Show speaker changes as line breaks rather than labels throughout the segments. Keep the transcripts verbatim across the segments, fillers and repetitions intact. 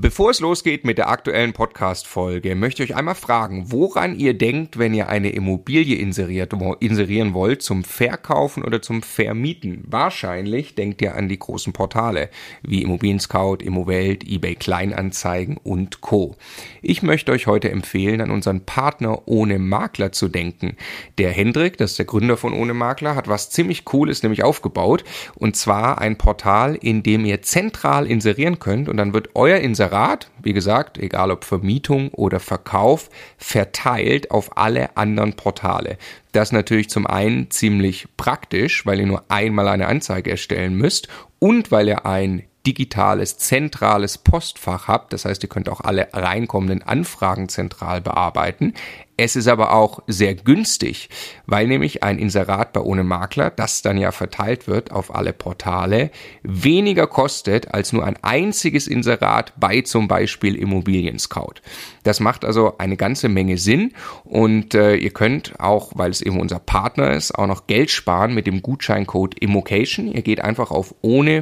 Bevor es losgeht mit der aktuellen Podcast-Folge, möchte ich euch einmal fragen, woran ihr denkt, wenn ihr eine Immobilie inseriert, inserieren wollt, zum Verkaufen oder zum Vermieten. Wahrscheinlich denkt ihr an die großen Portale wie Immobilien Scout, Immowelt, eBay Kleinanzeigen und Co. Ich möchte euch heute empfehlen, an unseren Partner Ohne Makler zu denken. Der Hendrik, das ist der Gründer von Ohne Makler, hat was ziemlich Cooles nämlich aufgebaut, und zwar ein Portal, in dem ihr zentral inserieren könnt, und dann wird euer Inserat, wie gesagt, egal ob Vermietung oder Verkauf, verteilt auf alle anderen Portale. Das ist natürlich zum einen ziemlich praktisch, weil ihr nur einmal eine Anzeige erstellen müsst und weil ihr ein digitales, zentrales Postfach habt. Das heißt, ihr könnt auch alle reinkommenden Anfragen zentral bearbeiten. Es ist aber auch sehr günstig, weil nämlich ein Inserat bei Ohne Makler, das dann ja verteilt wird auf alle Portale, weniger kostet als nur ein einziges Inserat bei zum Beispiel Immobilien Scout. Das macht also eine ganze Menge Sinn, und äh, ihr könnt auch, weil es eben unser Partner ist, auch noch Geld sparen mit dem Gutscheincode Immocation. Ihr geht einfach auf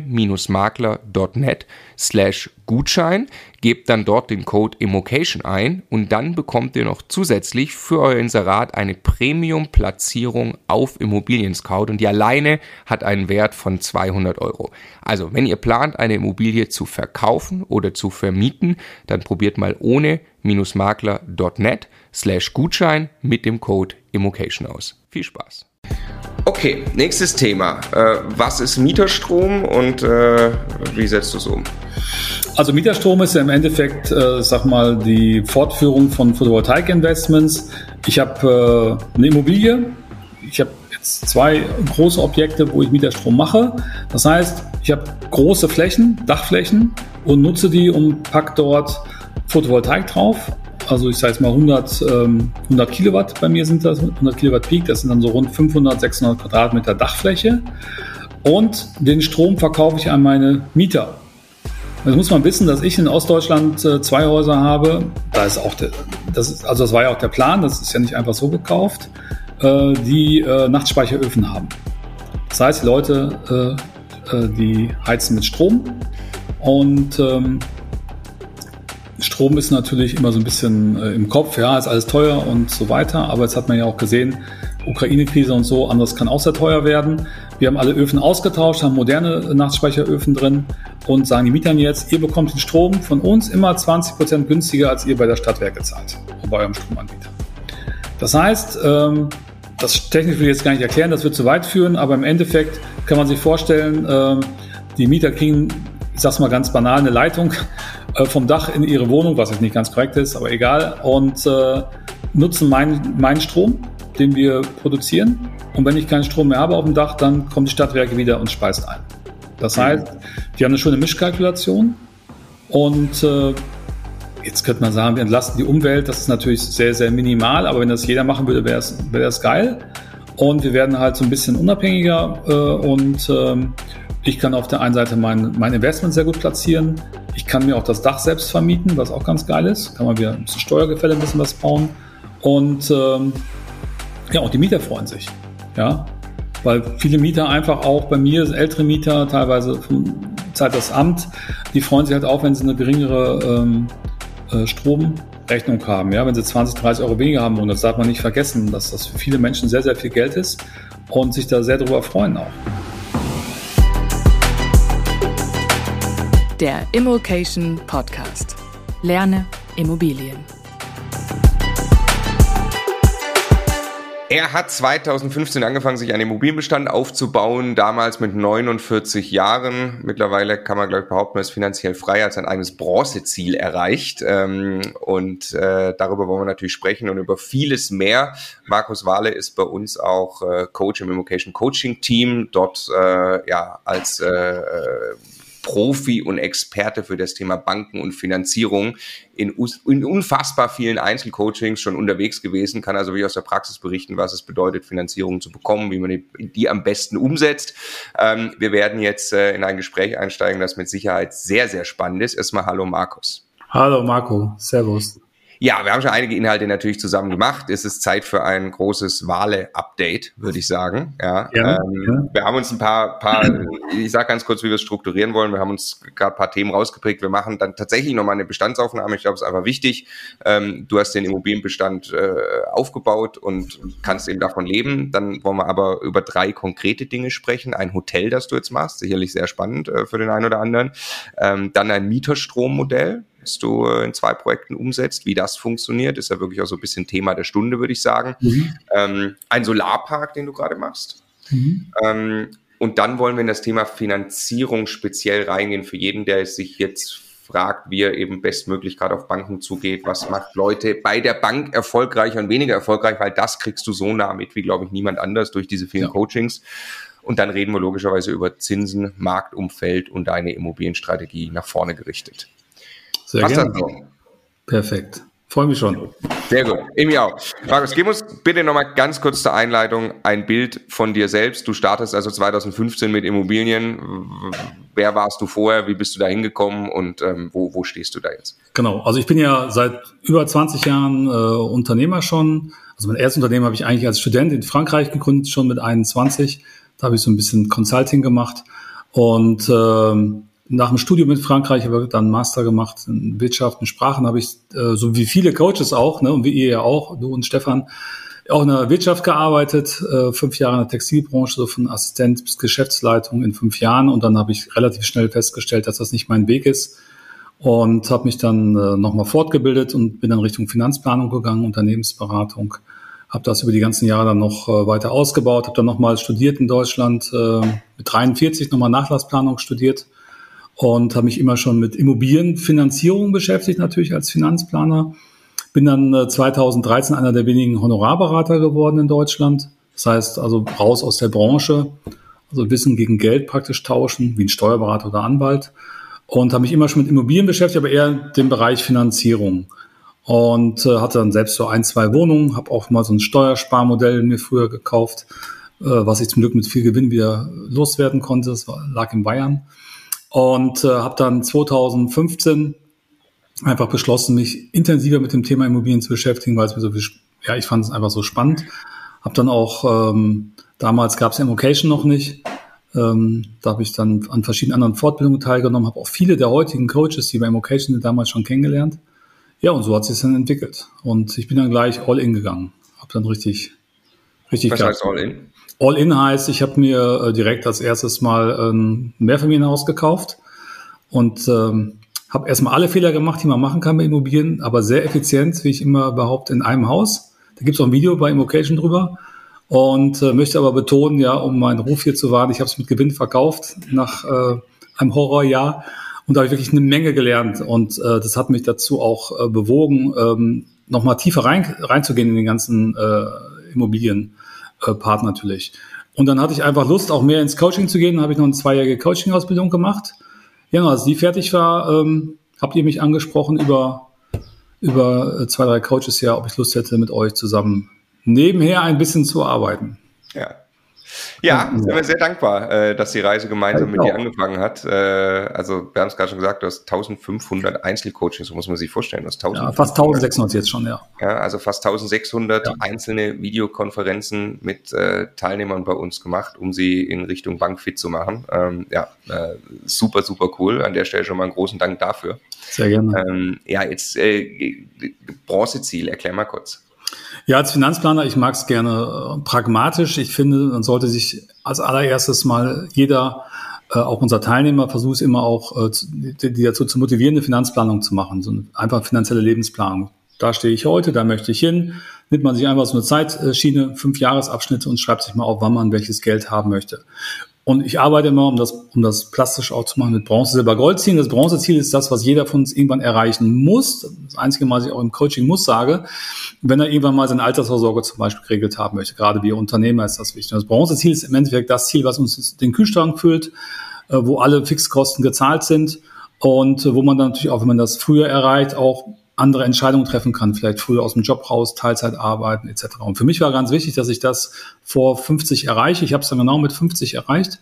ohne-makler.net slash Gutschein, gebt dann dort den Code Immocation ein, und dann bekommt ihr noch zusätzlich für euer Inserat eine Premium-Platzierung auf Immobilien Scout, und die alleine hat einen Wert von zweihundert Euro. Also, wenn ihr plant, eine Immobilie zu verkaufen oder zu vermieten, dann probiert mal ohne-makler.net slash Gutschein mit dem Code Immocation aus. Viel Spaß! Okay, nächstes Thema. Äh, was ist Mieterstrom und äh, wie setzt du es um?
Also Mieterstrom ist ja im Endeffekt, äh, sag mal, die Fortführung von Photovoltaik-Investments. Ich habe äh, eine Immobilie, ich habe jetzt zwei große Objekte, wo ich Mieterstrom mache. Das heißt, ich habe große Flächen, Dachflächen, und nutze die und pack dort Photovoltaik drauf. Also ich sage jetzt mal hundert, ähm, hundert Kilowatt, bei mir sind das hundert Kilowatt Peak, das sind dann so rund fünfhundert, sechshundert Quadratmeter Dachfläche, und den Strom verkaufe ich an meine Mieter. Das muss man wissen, dass ich in Ostdeutschland äh, zwei Häuser habe. Da ist auch der, das ist, also das war ja auch der Plan, das ist ja nicht einfach so gekauft, äh, die äh, Nachtspeicheröfen haben. Das heißt, die Leute, äh, äh, die heizen mit Strom, und ähm, Strom ist natürlich immer so ein bisschen äh, im Kopf, ja, ist alles teuer und so weiter, aber jetzt hat man ja auch gesehen, Ukraine-Krise und so, anderes kann auch sehr teuer werden. Wir haben alle Öfen ausgetauscht, haben moderne Nachtspeicheröfen drin und sagen die Mietern jetzt, ihr bekommt den Strom von uns immer zwanzig Prozent günstiger, als ihr bei der Stadtwerke zahlt, bei eurem Stromanbieter. Das heißt, ähm, das technisch will ich jetzt gar nicht erklären, das wird zu weit führen, aber im Endeffekt kann man sich vorstellen, ähm, die Mieter kriegen, ich sag's mal ganz banal, eine Leitung äh, vom Dach in ihre Wohnung, was jetzt nicht ganz korrekt ist, aber egal, und äh, nutzen meinen meinen Strom, den wir produzieren. Und wenn ich keinen Strom mehr habe auf dem Dach, dann kommen die Stadtwerke wieder und speist ein. Das heißt, wir haben eine schöne Mischkalkulation, und äh, jetzt könnte man sagen, wir entlasten die Umwelt. Das ist natürlich sehr, sehr minimal, aber wenn das jeder machen würde, wäre es wäre das geil. Und wir werden halt so ein bisschen unabhängiger, äh, und äh, ich kann auf der einen Seite mein, mein Investment sehr gut platzieren. Ich kann mir auch das Dach selbst vermieten, was auch ganz geil ist. Kann man wieder ein bisschen Steuergefälle, ein bisschen was bauen. Und ähm, ja, auch die Mieter freuen sich. Ja, weil viele Mieter einfach auch bei mir, ältere Mieter, teilweise von Zeit das Amt, die freuen sich halt auch, wenn sie eine geringere ähm, äh, Stromrechnung haben. Ja, wenn sie zwanzig, dreißig Euro weniger haben. Und das darf man nicht vergessen, dass das für viele Menschen sehr, sehr viel Geld ist und sich da sehr darüber freuen auch.
Der Immocation Podcast. Lerne Immobilien.
Er hat zweitausendfünfzehn angefangen, sich einen Immobilienbestand aufzubauen, damals mit neunundvierzig Jahren. Mittlerweile kann man, glaube ich, behaupten, er ist finanziell frei, hat sein eigenes Bronzeziel erreicht. Und darüber wollen wir natürlich sprechen und über vieles mehr. Markus Wahle ist bei uns auch Coach im Immocation Coaching Team, dort ja als Profi und Experte für das Thema Banken und Finanzierung in, in unfassbar vielen Einzelcoachings schon unterwegs gewesen, kann also wie aus der Praxis berichten, was es bedeutet, Finanzierung zu bekommen, wie man die, die am besten umsetzt. Ähm, wir werden jetzt äh, in ein Gespräch einsteigen, das mit Sicherheit sehr, sehr spannend ist. Erstmal hallo Markus.
Hallo Marco, servus.
Ja, wir haben schon einige Inhalte natürlich zusammen gemacht. Es ist Zeit für ein großes Wale-Update, würde ich sagen. Ja,
ja,
ähm,
ja.
Wir haben uns ein paar, paar ich sage ganz kurz, wie wir es strukturieren wollen. Wir haben uns gerade ein paar Themen rausgeprägt. Wir machen dann tatsächlich nochmal eine Bestandsaufnahme. Ich glaube, es ist einfach wichtig. Ähm, du hast den Immobilienbestand äh, aufgebaut und kannst eben davon leben. Dann wollen wir aber über drei konkrete Dinge sprechen. Ein Hotel, das du jetzt machst, sicherlich sehr spannend äh, für den einen oder anderen. Ähm, dann ein Mieterstrommodell, das du in zwei Projekten umsetzt, wie das funktioniert, ist ja wirklich auch so ein bisschen Thema der Stunde, würde ich sagen. Mhm. Ähm, ein Solarpark, den du gerade machst. Mhm. Ähm, und dann wollen wir in das Thema Finanzierung speziell reingehen für jeden, der sich jetzt fragt, wie er eben bestmöglich gerade auf Banken zugeht, was macht Leute bei der Bank erfolgreicher und weniger erfolgreich, weil das kriegst du so nah mit wie, glaube ich, niemand anders durch diese vielen ja. Coachings. Und dann reden wir logischerweise über Zinsen, Marktumfeld und eine Immobilienstrategie nach vorne gerichtet.
Sehr
Was
gerne.
Das so?
Perfekt. Freue mich schon.
Sehr gut. Ich mich auch. Markus, gib uns bitte nochmal ganz kurz zur Einleitung ein Bild von dir selbst. Du startest also zwanzig fünfzehn mit Immobilien. Wer warst du vorher? Wie bist du da hingekommen? Und ähm, wo, wo stehst du da jetzt?
Genau. Also ich bin ja seit über zwanzig Jahren äh, Unternehmer schon. Also mein erstes Unternehmen habe ich eigentlich als Student in Frankreich gegründet, schon mit einundzwanzig. Da habe ich so ein bisschen Consulting gemacht. Und ähm, nach dem Studium in Frankreich habe ich dann einen Master gemacht in Wirtschaft und Sprachen, habe ich, äh, so wie viele Coaches auch, ne, und wie ihr ja auch, du und Stefan, auch in der Wirtschaft gearbeitet, äh, fünf Jahre in der Textilbranche, so von Assistent bis Geschäftsleitung in fünf Jahren. Und dann habe ich relativ schnell festgestellt, dass das nicht mein Weg ist und habe mich dann äh, nochmal fortgebildet und bin dann Richtung Finanzplanung gegangen, Unternehmensberatung. Habe das über die ganzen Jahre dann noch äh, weiter ausgebaut, habe dann nochmal studiert in Deutschland, äh, mit dreiundvierzig nochmal Nachlassplanung studiert. Und habe mich immer schon mit Immobilienfinanzierung beschäftigt, natürlich als Finanzplaner. Bin dann äh, zweitausenddreizehn einer der wenigen Honorarberater geworden in Deutschland. Das heißt also raus aus der Branche, also Wissen gegen Geld praktisch tauschen, wie ein Steuerberater oder Anwalt. Und habe mich immer schon mit Immobilien beschäftigt, aber eher dem Bereich Finanzierung. Und äh, hatte dann selbst so ein, zwei Wohnungen, habe auch mal so ein Steuersparmodell mir früher gekauft, äh, was ich zum Glück mit viel Gewinn wieder loswerden konnte. Das war, lag in Bayern. Und äh, habe dann zweitausendfünfzehn einfach beschlossen, mich intensiver mit dem Thema Immobilien zu beschäftigen, weil es mir so viel, ja, ich fand es einfach so spannend. Habe dann auch, ähm, damals gab es Immocation noch nicht, ähm, da habe ich dann an verschiedenen anderen Fortbildungen teilgenommen, habe auch viele der heutigen Coaches, die bei Immocation sind, damals schon kennengelernt. Ja, und so hat sich dann entwickelt. Und ich bin dann gleich all in gegangen, habe dann richtig, richtig
Was heißt all in?
All-in heißt, ich habe mir äh, direkt als erstes mal ein Mehrfamilienhaus gekauft und ähm, habe erstmal alle Fehler gemacht, die man machen kann bei Immobilien, aber sehr effizient, wie ich immer behaupte, in einem Haus. Da gibt es auch ein Video bei Immocation drüber und äh, möchte aber betonen, ja, um meinen Ruf hier zu wahren, ich habe es mit Gewinn verkauft nach äh, einem Horrorjahr und da habe ich wirklich eine Menge gelernt und äh, das hat mich dazu auch äh, bewogen, ähm, nochmal tiefer rein, reinzugehen in den ganzen äh, Immobilien. Part natürlich. Und dann hatte ich einfach Lust, auch mehr ins Coaching zu gehen. Dann habe ich noch eine zweijährige Coaching-Ausbildung gemacht. Ja, als die fertig war, ähm, habt ihr mich angesprochen über, über zwei, drei Coaches, ja, ob ich Lust hätte, mit euch zusammen nebenher ein bisschen zu arbeiten.
Ja. Ja, sind wir sehr dankbar, dass die Reise gemeinsam mit dir angefangen hat. Also wir haben es gerade schon gesagt, du hast eintausendfünfhundert Einzelcoachings, so muss man sich vorstellen. Du hast
ja, fast eintausendsechshundert jetzt schon, ja.
Ja, also fast eintausendsechshundert ja. einzelne Videokonferenzen mit äh, Teilnehmern bei uns gemacht, um sie in Richtung Bank fit zu machen. Ähm, ja, äh, super, super cool. An der Stelle schon mal einen großen Dank dafür.
Sehr gerne.
Ähm, ja, jetzt äh, Bronzeziel, erklär mal kurz.
Ja, als Finanzplaner, ich mag es gerne äh, pragmatisch. Ich finde, man sollte sich als allererstes mal jeder, äh, auch unser Teilnehmer, versucht es immer auch, äh, die, die dazu zu motivieren, eine Finanzplanung zu machen. So eine einfach finanzielle Lebensplanung. Da stehe ich heute, da möchte ich hin. Nimmt man sich einfach so eine Zeitschiene, fünf Jahresabschnitte und schreibt sich mal auf, wann man welches Geld haben möchte. Und ich arbeite immer, um das, um das plastisch auch zu machen, mit Bronze, Silber, Goldziel. Das Bronzeziel ist das, was jeder von uns irgendwann erreichen muss. Das einzige Mal, was ich auch im Coaching muss sage, wenn er irgendwann mal seine Altersvorsorge zum Beispiel geregelt haben möchte. Gerade wie Unternehmer ist das wichtig. Das Bronzeziel ist im Endeffekt das Ziel, was uns den Kühlschrank füllt, wo alle Fixkosten gezahlt sind und wo man dann natürlich auch, wenn man das früher erreicht, auch andere Entscheidungen treffen kann, vielleicht früher aus dem Job raus, Teilzeit arbeiten et cetera. Und für mich war ganz wichtig, dass ich das vor fünfzig erreiche. Ich habe es dann genau mit fünfzig erreicht.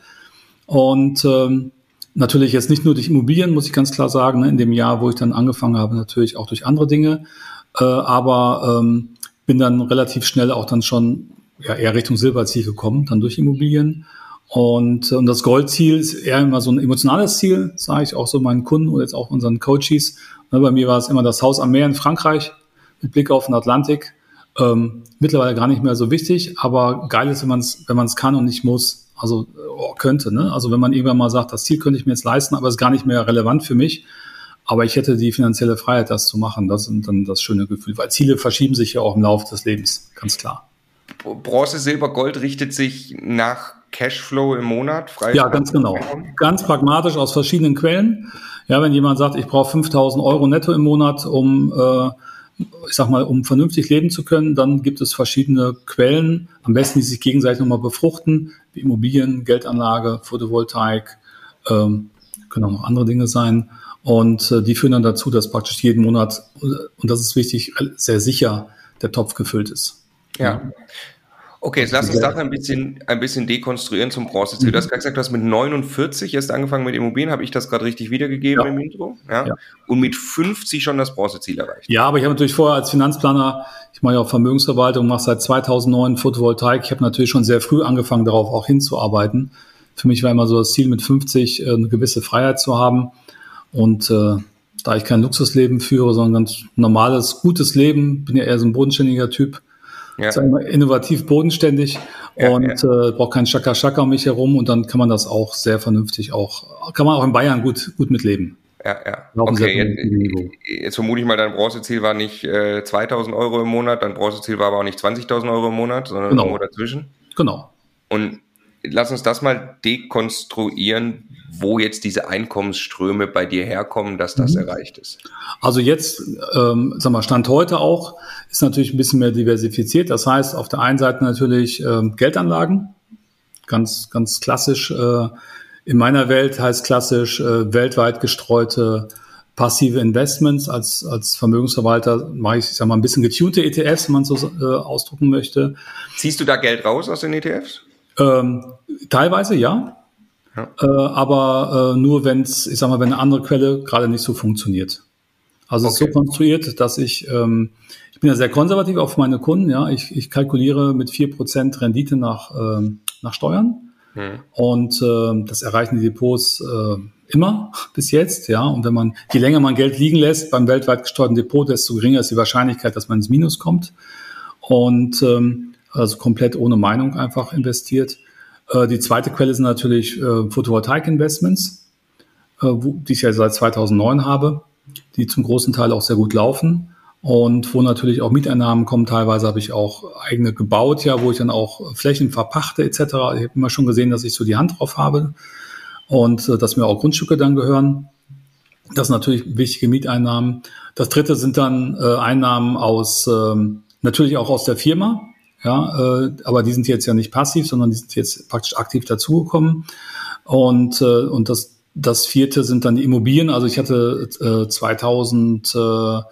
Und ähm, natürlich jetzt nicht nur durch Immobilien, muss ich ganz klar sagen, ne, in dem Jahr, wo ich dann angefangen habe, natürlich auch durch andere Dinge. äh, aber ähm, bin dann relativ schnell auch dann schon ja, eher Richtung Silberziel gekommen, dann durch Immobilien. Und, und das Goldziel ist eher immer so ein emotionales Ziel, sage ich auch so meinen Kunden oder jetzt auch unseren Coaches. Bei mir war es immer das Haus am Meer in Frankreich mit Blick auf den Atlantik. Ähm, mittlerweile gar nicht mehr so wichtig, aber geil ist, wenn man es wenn man es kann und nicht muss. Also oh, könnte, ne? Also wenn man irgendwann mal sagt, das Ziel könnte ich mir jetzt leisten, aber es ist gar nicht mehr relevant für mich. Aber ich hätte die finanzielle Freiheit, das zu machen. Das ist dann das schöne Gefühl, weil Ziele verschieben sich ja auch im Laufe des Lebens, ganz klar.
Bronze, Silber, Gold richtet sich nach Cashflow im Monat? Frei
ja, ganz genau. Ganz pragmatisch aus verschiedenen Quellen. Ja, wenn jemand sagt, ich brauche fünftausend Euro netto im Monat, um, äh, ich sag mal, um vernünftig leben zu können, dann gibt es verschiedene Quellen, am besten, die sich gegenseitig nochmal befruchten, wie Immobilien, Geldanlage, Photovoltaik, ähm, können auch noch andere Dinge sein. Und äh, die führen dann dazu, dass praktisch jeden Monat, und das ist wichtig, sehr sicher der Topf gefüllt ist.
Ja. Okay, jetzt lass uns das ein bisschen, ein bisschen dekonstruieren zum Bronzeziel. Du hast gerade gesagt, du hast mit neunundvierzig erst angefangen mit Immobilien. Habe ich das gerade richtig wiedergegeben ja. im Intro? Ja? Ja. Und mit fünfzig schon das Bronzeziel erreicht.
Ja, aber ich habe natürlich vorher als Finanzplaner, ich mache ja auch Vermögensverwaltung, mache seit zweitausendneun Photovoltaik. Ich habe natürlich schon sehr früh angefangen, darauf auch hinzuarbeiten. Für mich war immer so das Ziel, mit fünfzig eine gewisse Freiheit zu haben. Und äh, da ich kein Luxusleben führe, sondern ein ganz normales, gutes Leben, bin ja eher so ein bodenständiger Typ, ja. sagen wir, innovativ bodenständig ja, und ja. Äh, braucht keinen Schaka-Schaka um mich herum und dann kann man das auch sehr vernünftig auch, kann man auch in Bayern gut, gut mitleben.
Ja, ja. Okay, jetzt, jetzt vermute ich mal, dein Bronzeziel war nicht äh, zweitausend Euro im Monat, dein Bronzeziel war aber auch nicht zwanzigtausend Euro im Monat, sondern
genau.
irgendwo dazwischen.
Genau.
Und lass uns das mal dekonstruieren, wo jetzt diese Einkommensströme bei dir herkommen, dass das mhm. erreicht ist.
Also jetzt, ähm, sag mal, Stand heute auch, ist natürlich ein bisschen mehr diversifiziert. Das heißt, auf der einen Seite natürlich ähm, Geldanlagen, ganz, ganz klassisch. Äh, in meiner Welt heißt klassisch äh, weltweit gestreute passive Investments. Als, als Vermögensverwalter mache ich, sag mal, ein bisschen getunte E T Fs, wenn man so äh, ausdrucken möchte.
Ziehst du da Geld raus aus den E T Fs?
Ähm, teilweise ja, ja. Äh, aber äh, nur wenn es, ich sag mal, wenn eine andere Quelle gerade nicht so funktioniert. Also okay. Es ist so konstruiert, dass ich, ähm, ich bin ja sehr konservativ auf meine Kunden, ja, ich, ich kalkuliere mit vier Prozent Rendite nach, ähm, nach Steuern hm. und äh, das erreichen die Depots äh, immer bis jetzt, ja, und wenn man, je länger man Geld liegen lässt beim weltweit gesteuerten Depot, desto geringer ist die Wahrscheinlichkeit, dass man ins Minus kommt und ähm, also komplett ohne Meinung einfach investiert. Äh, die zweite Quelle sind natürlich äh, Photovoltaik-Investments, äh, wo, die ich ja seit zweitausendneun habe, die zum großen Teil auch sehr gut laufen und wo natürlich auch Mieteinnahmen kommen. Teilweise habe ich auch eigene gebaut, ja, wo ich dann auch Flächen verpachte et cetera. Ich habe immer schon gesehen, dass ich so die Hand drauf habe und äh, dass mir auch Grundstücke dann gehören. Das sind natürlich wichtige Mieteinnahmen. Das dritte sind dann äh, Einnahmen aus, äh, natürlich auch aus der Firma. Ja, äh, aber die sind jetzt ja nicht passiv, sondern die sind jetzt praktisch aktiv dazugekommen. Und, äh, und das, das vierte sind dann die Immobilien. Also ich hatte äh, zweitausend, äh, ja,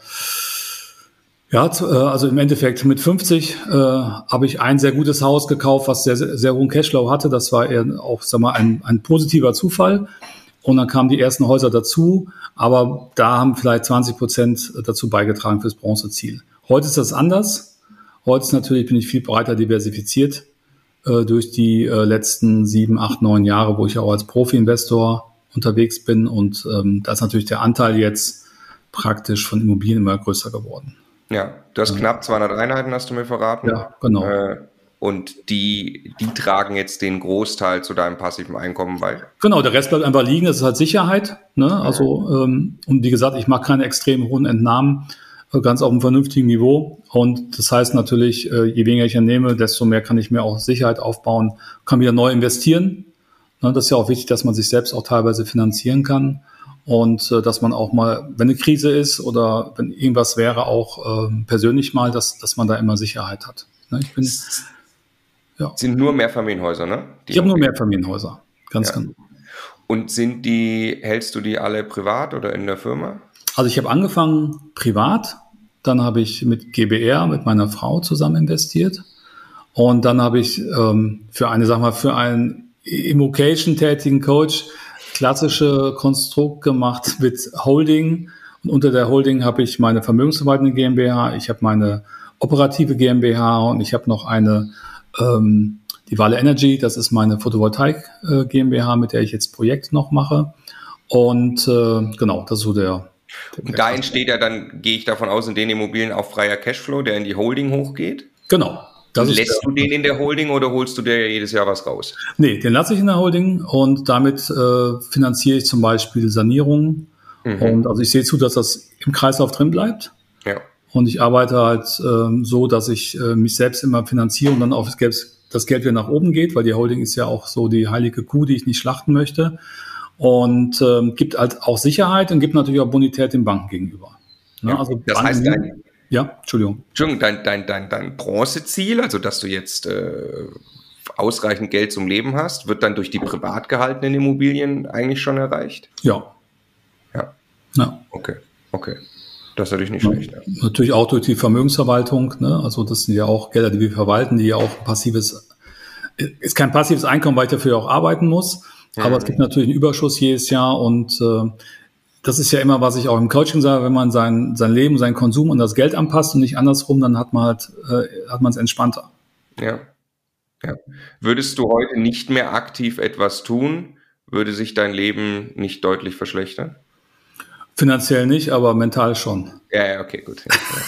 äh, also im Endeffekt mit fünfzig äh, habe ich ein sehr gutes Haus gekauft, was sehr, sehr, sehr hohen Cashflow hatte. Das war eher auch, sag mal, ein, ein positiver Zufall. Und dann kamen die ersten Häuser dazu. Aber da haben vielleicht zwanzig Prozent dazu beigetragen fürs Bronzeziel. Heute ist das anders. Heute ist natürlich, bin ich viel breiter diversifiziert äh, durch die äh, letzten sieben, acht, neun Jahre, wo ich auch als Profi-Investor unterwegs bin. Und ähm, da ist natürlich der Anteil jetzt praktisch von Immobilien immer größer geworden.
Ja, du hast ja. knapp zweihundert Einheiten, hast du mir verraten.
Ja, genau.
Äh, und die, die tragen jetzt den Großteil zu deinem passiven Einkommen bei.
Genau, der Rest bleibt einfach liegen. Das ist halt Sicherheit. Ne? Ja. Also, ähm, und wie gesagt, ich mache keine extrem hohen Entnahmen. Ganz auf einem vernünftigen Niveau. Und das heißt natürlich, je weniger ich entnehme, desto mehr kann ich mir auch Sicherheit aufbauen, kann wieder neu investieren. Das ist ja auch wichtig, dass man sich selbst auch teilweise finanzieren kann und dass man auch mal, wenn eine Krise ist oder wenn irgendwas wäre, auch persönlich mal, dass, dass man da immer Sicherheit hat. Ich bin,
ja. Sind nur Mehrfamilienhäuser, ne?
Die ich habe nur Mehrfamilienhäuser, ganz
ja.
genau.
Und sind die, hältst du die alle privat oder in der Firma?
Also ich habe angefangen privat. Dann habe ich mit G B R, mit meiner Frau zusammen investiert. Und dann habe ich ähm, für eine, sag mal, für einen Immocation tätigen Coach klassische Konstrukt gemacht mit Holding Und unter der Holding habe ich meine vermögensverwaltende GmbH, ich habe meine operative GmbH und ich habe noch eine, ähm, die Vale Energy, das ist meine Photovoltaik äh, GmbH, mit der ich jetzt Projekt noch mache. Und äh, genau, das ist so der... der
Und da entsteht ja dann, gehe ich davon aus, in den Immobilien auch freier Cashflow, der in die Holding hochgeht?
Genau. Das ist
Lässt
der,
du den in der Holding oder holst du dir jedes Jahr was raus?
Nee, den lasse ich in der Holding und damit äh, finanziere ich zum Beispiel Sanierungen. Mhm. Und also ich sehe zu, dass das im Kreislauf drin bleibt.
Ja.
Und ich arbeite halt ähm, so, dass ich äh, mich selbst immer finanziere und dann auch das Geld, das Geld wieder nach oben geht, weil die Holding ist ja auch so die heilige Kuh, die ich nicht schlachten möchte. Und ähm, gibt halt auch Sicherheit und gibt natürlich auch Bonität den Banken gegenüber. Ne?
Ja,
also
das
Banken,
heißt, dein,
ja, Entschuldigung.
Entschuldigung, dein, dein, dein, dein Bronzeziel, also dass du jetzt äh, ausreichend Geld zum Leben hast, wird dann durch die privat gehaltenen Immobilien eigentlich schon erreicht?
Ja.
Ja.
Ja.
Okay, okay. Das ist natürlich nicht
ja.
schlecht. Ja.
Natürlich auch durch die Vermögensverwaltung. Ne? Also das sind ja auch Gelder, die wir verwalten, die ja auch ein passives, ist kein passives Einkommen, weil ich dafür auch arbeiten muss. Aber mhm. es gibt natürlich einen Überschuss jedes Jahr und äh, das ist ja immer, was ich auch im Coaching sage, wenn man sein, sein Leben, seinen Konsum und das Geld anpasst und nicht andersrum, dann hat man halt, äh, hat man es entspannter.
Ja. Ja. Würdest du heute nicht mehr aktiv etwas tun, würde sich dein Leben nicht deutlich verschlechtern?
Finanziell nicht, aber mental schon.
Ja, ja, okay, gut.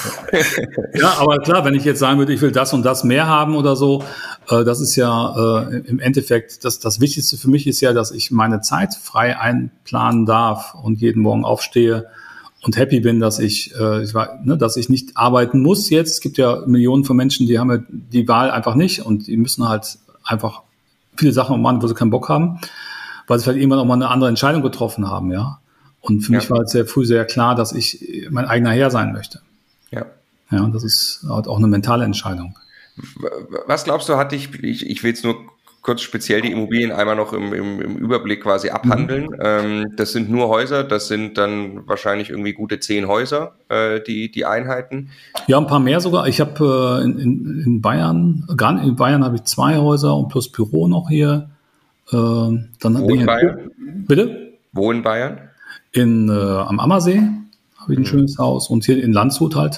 Ja, aber klar, wenn ich jetzt sagen würde, ich will das und das mehr haben oder so, äh, das ist ja äh, im Endeffekt, das, das Wichtigste für mich ist ja, dass ich meine Zeit frei einplanen darf und jeden Morgen aufstehe und happy bin, dass ich, äh, ich war, ne, dass ich nicht arbeiten muss jetzt. Es gibt ja Millionen von Menschen, die haben ja die Wahl einfach nicht und die müssen halt einfach viele Sachen machen, wo sie keinen Bock haben, weil sie vielleicht irgendwann auch mal eine andere Entscheidung getroffen haben, ja. Und für ja. mich war es sehr früh sehr klar, dass ich mein eigener Herr sein möchte.
Ja.
Ja, und das ist halt auch eine mentale Entscheidung.
Was glaubst du, hat dich, ich, ich will jetzt nur kurz speziell die Immobilien einmal noch im, im, im Überblick quasi abhandeln. Mhm. Ähm, das sind nur Häuser, das sind dann wahrscheinlich irgendwie gute zehn Häuser, äh, die, die Einheiten.
Ja, ein paar mehr sogar. Ich habe äh, in, in, in Bayern, gar in Bayern habe ich zwei Häuser und plus Büro noch hier. Äh, dann
Wo in Bayern?
Bitte?
Wo in Bayern?
In, äh, am Ammersee habe ich ein mhm. schönes Haus und hier in Landshut halt.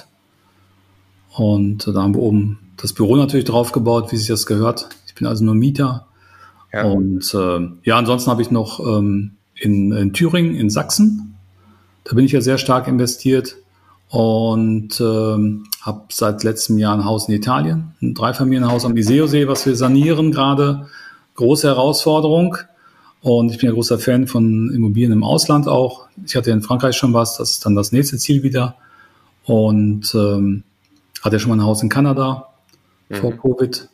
Und äh, da haben wir oben das Büro natürlich drauf gebaut, wie sich das gehört. Ich bin also nur Mieter. Ja. Und äh, ja, ansonsten habe ich noch ähm, in, in Thüringen, in Sachsen. Da bin ich ja sehr stark investiert und ähm, habe seit letztem Jahr ein Haus in Italien, ein Dreifamilienhaus am Iseo-See, was wir sanieren gerade. Große Herausforderung. Und ich bin ja großer Fan von Immobilien im Ausland auch. Ich hatte in Frankreich schon was, das ist dann das nächste Ziel wieder. Und ähm, hatte ja schon mal ein Haus in Kanada mhm. vor Covid.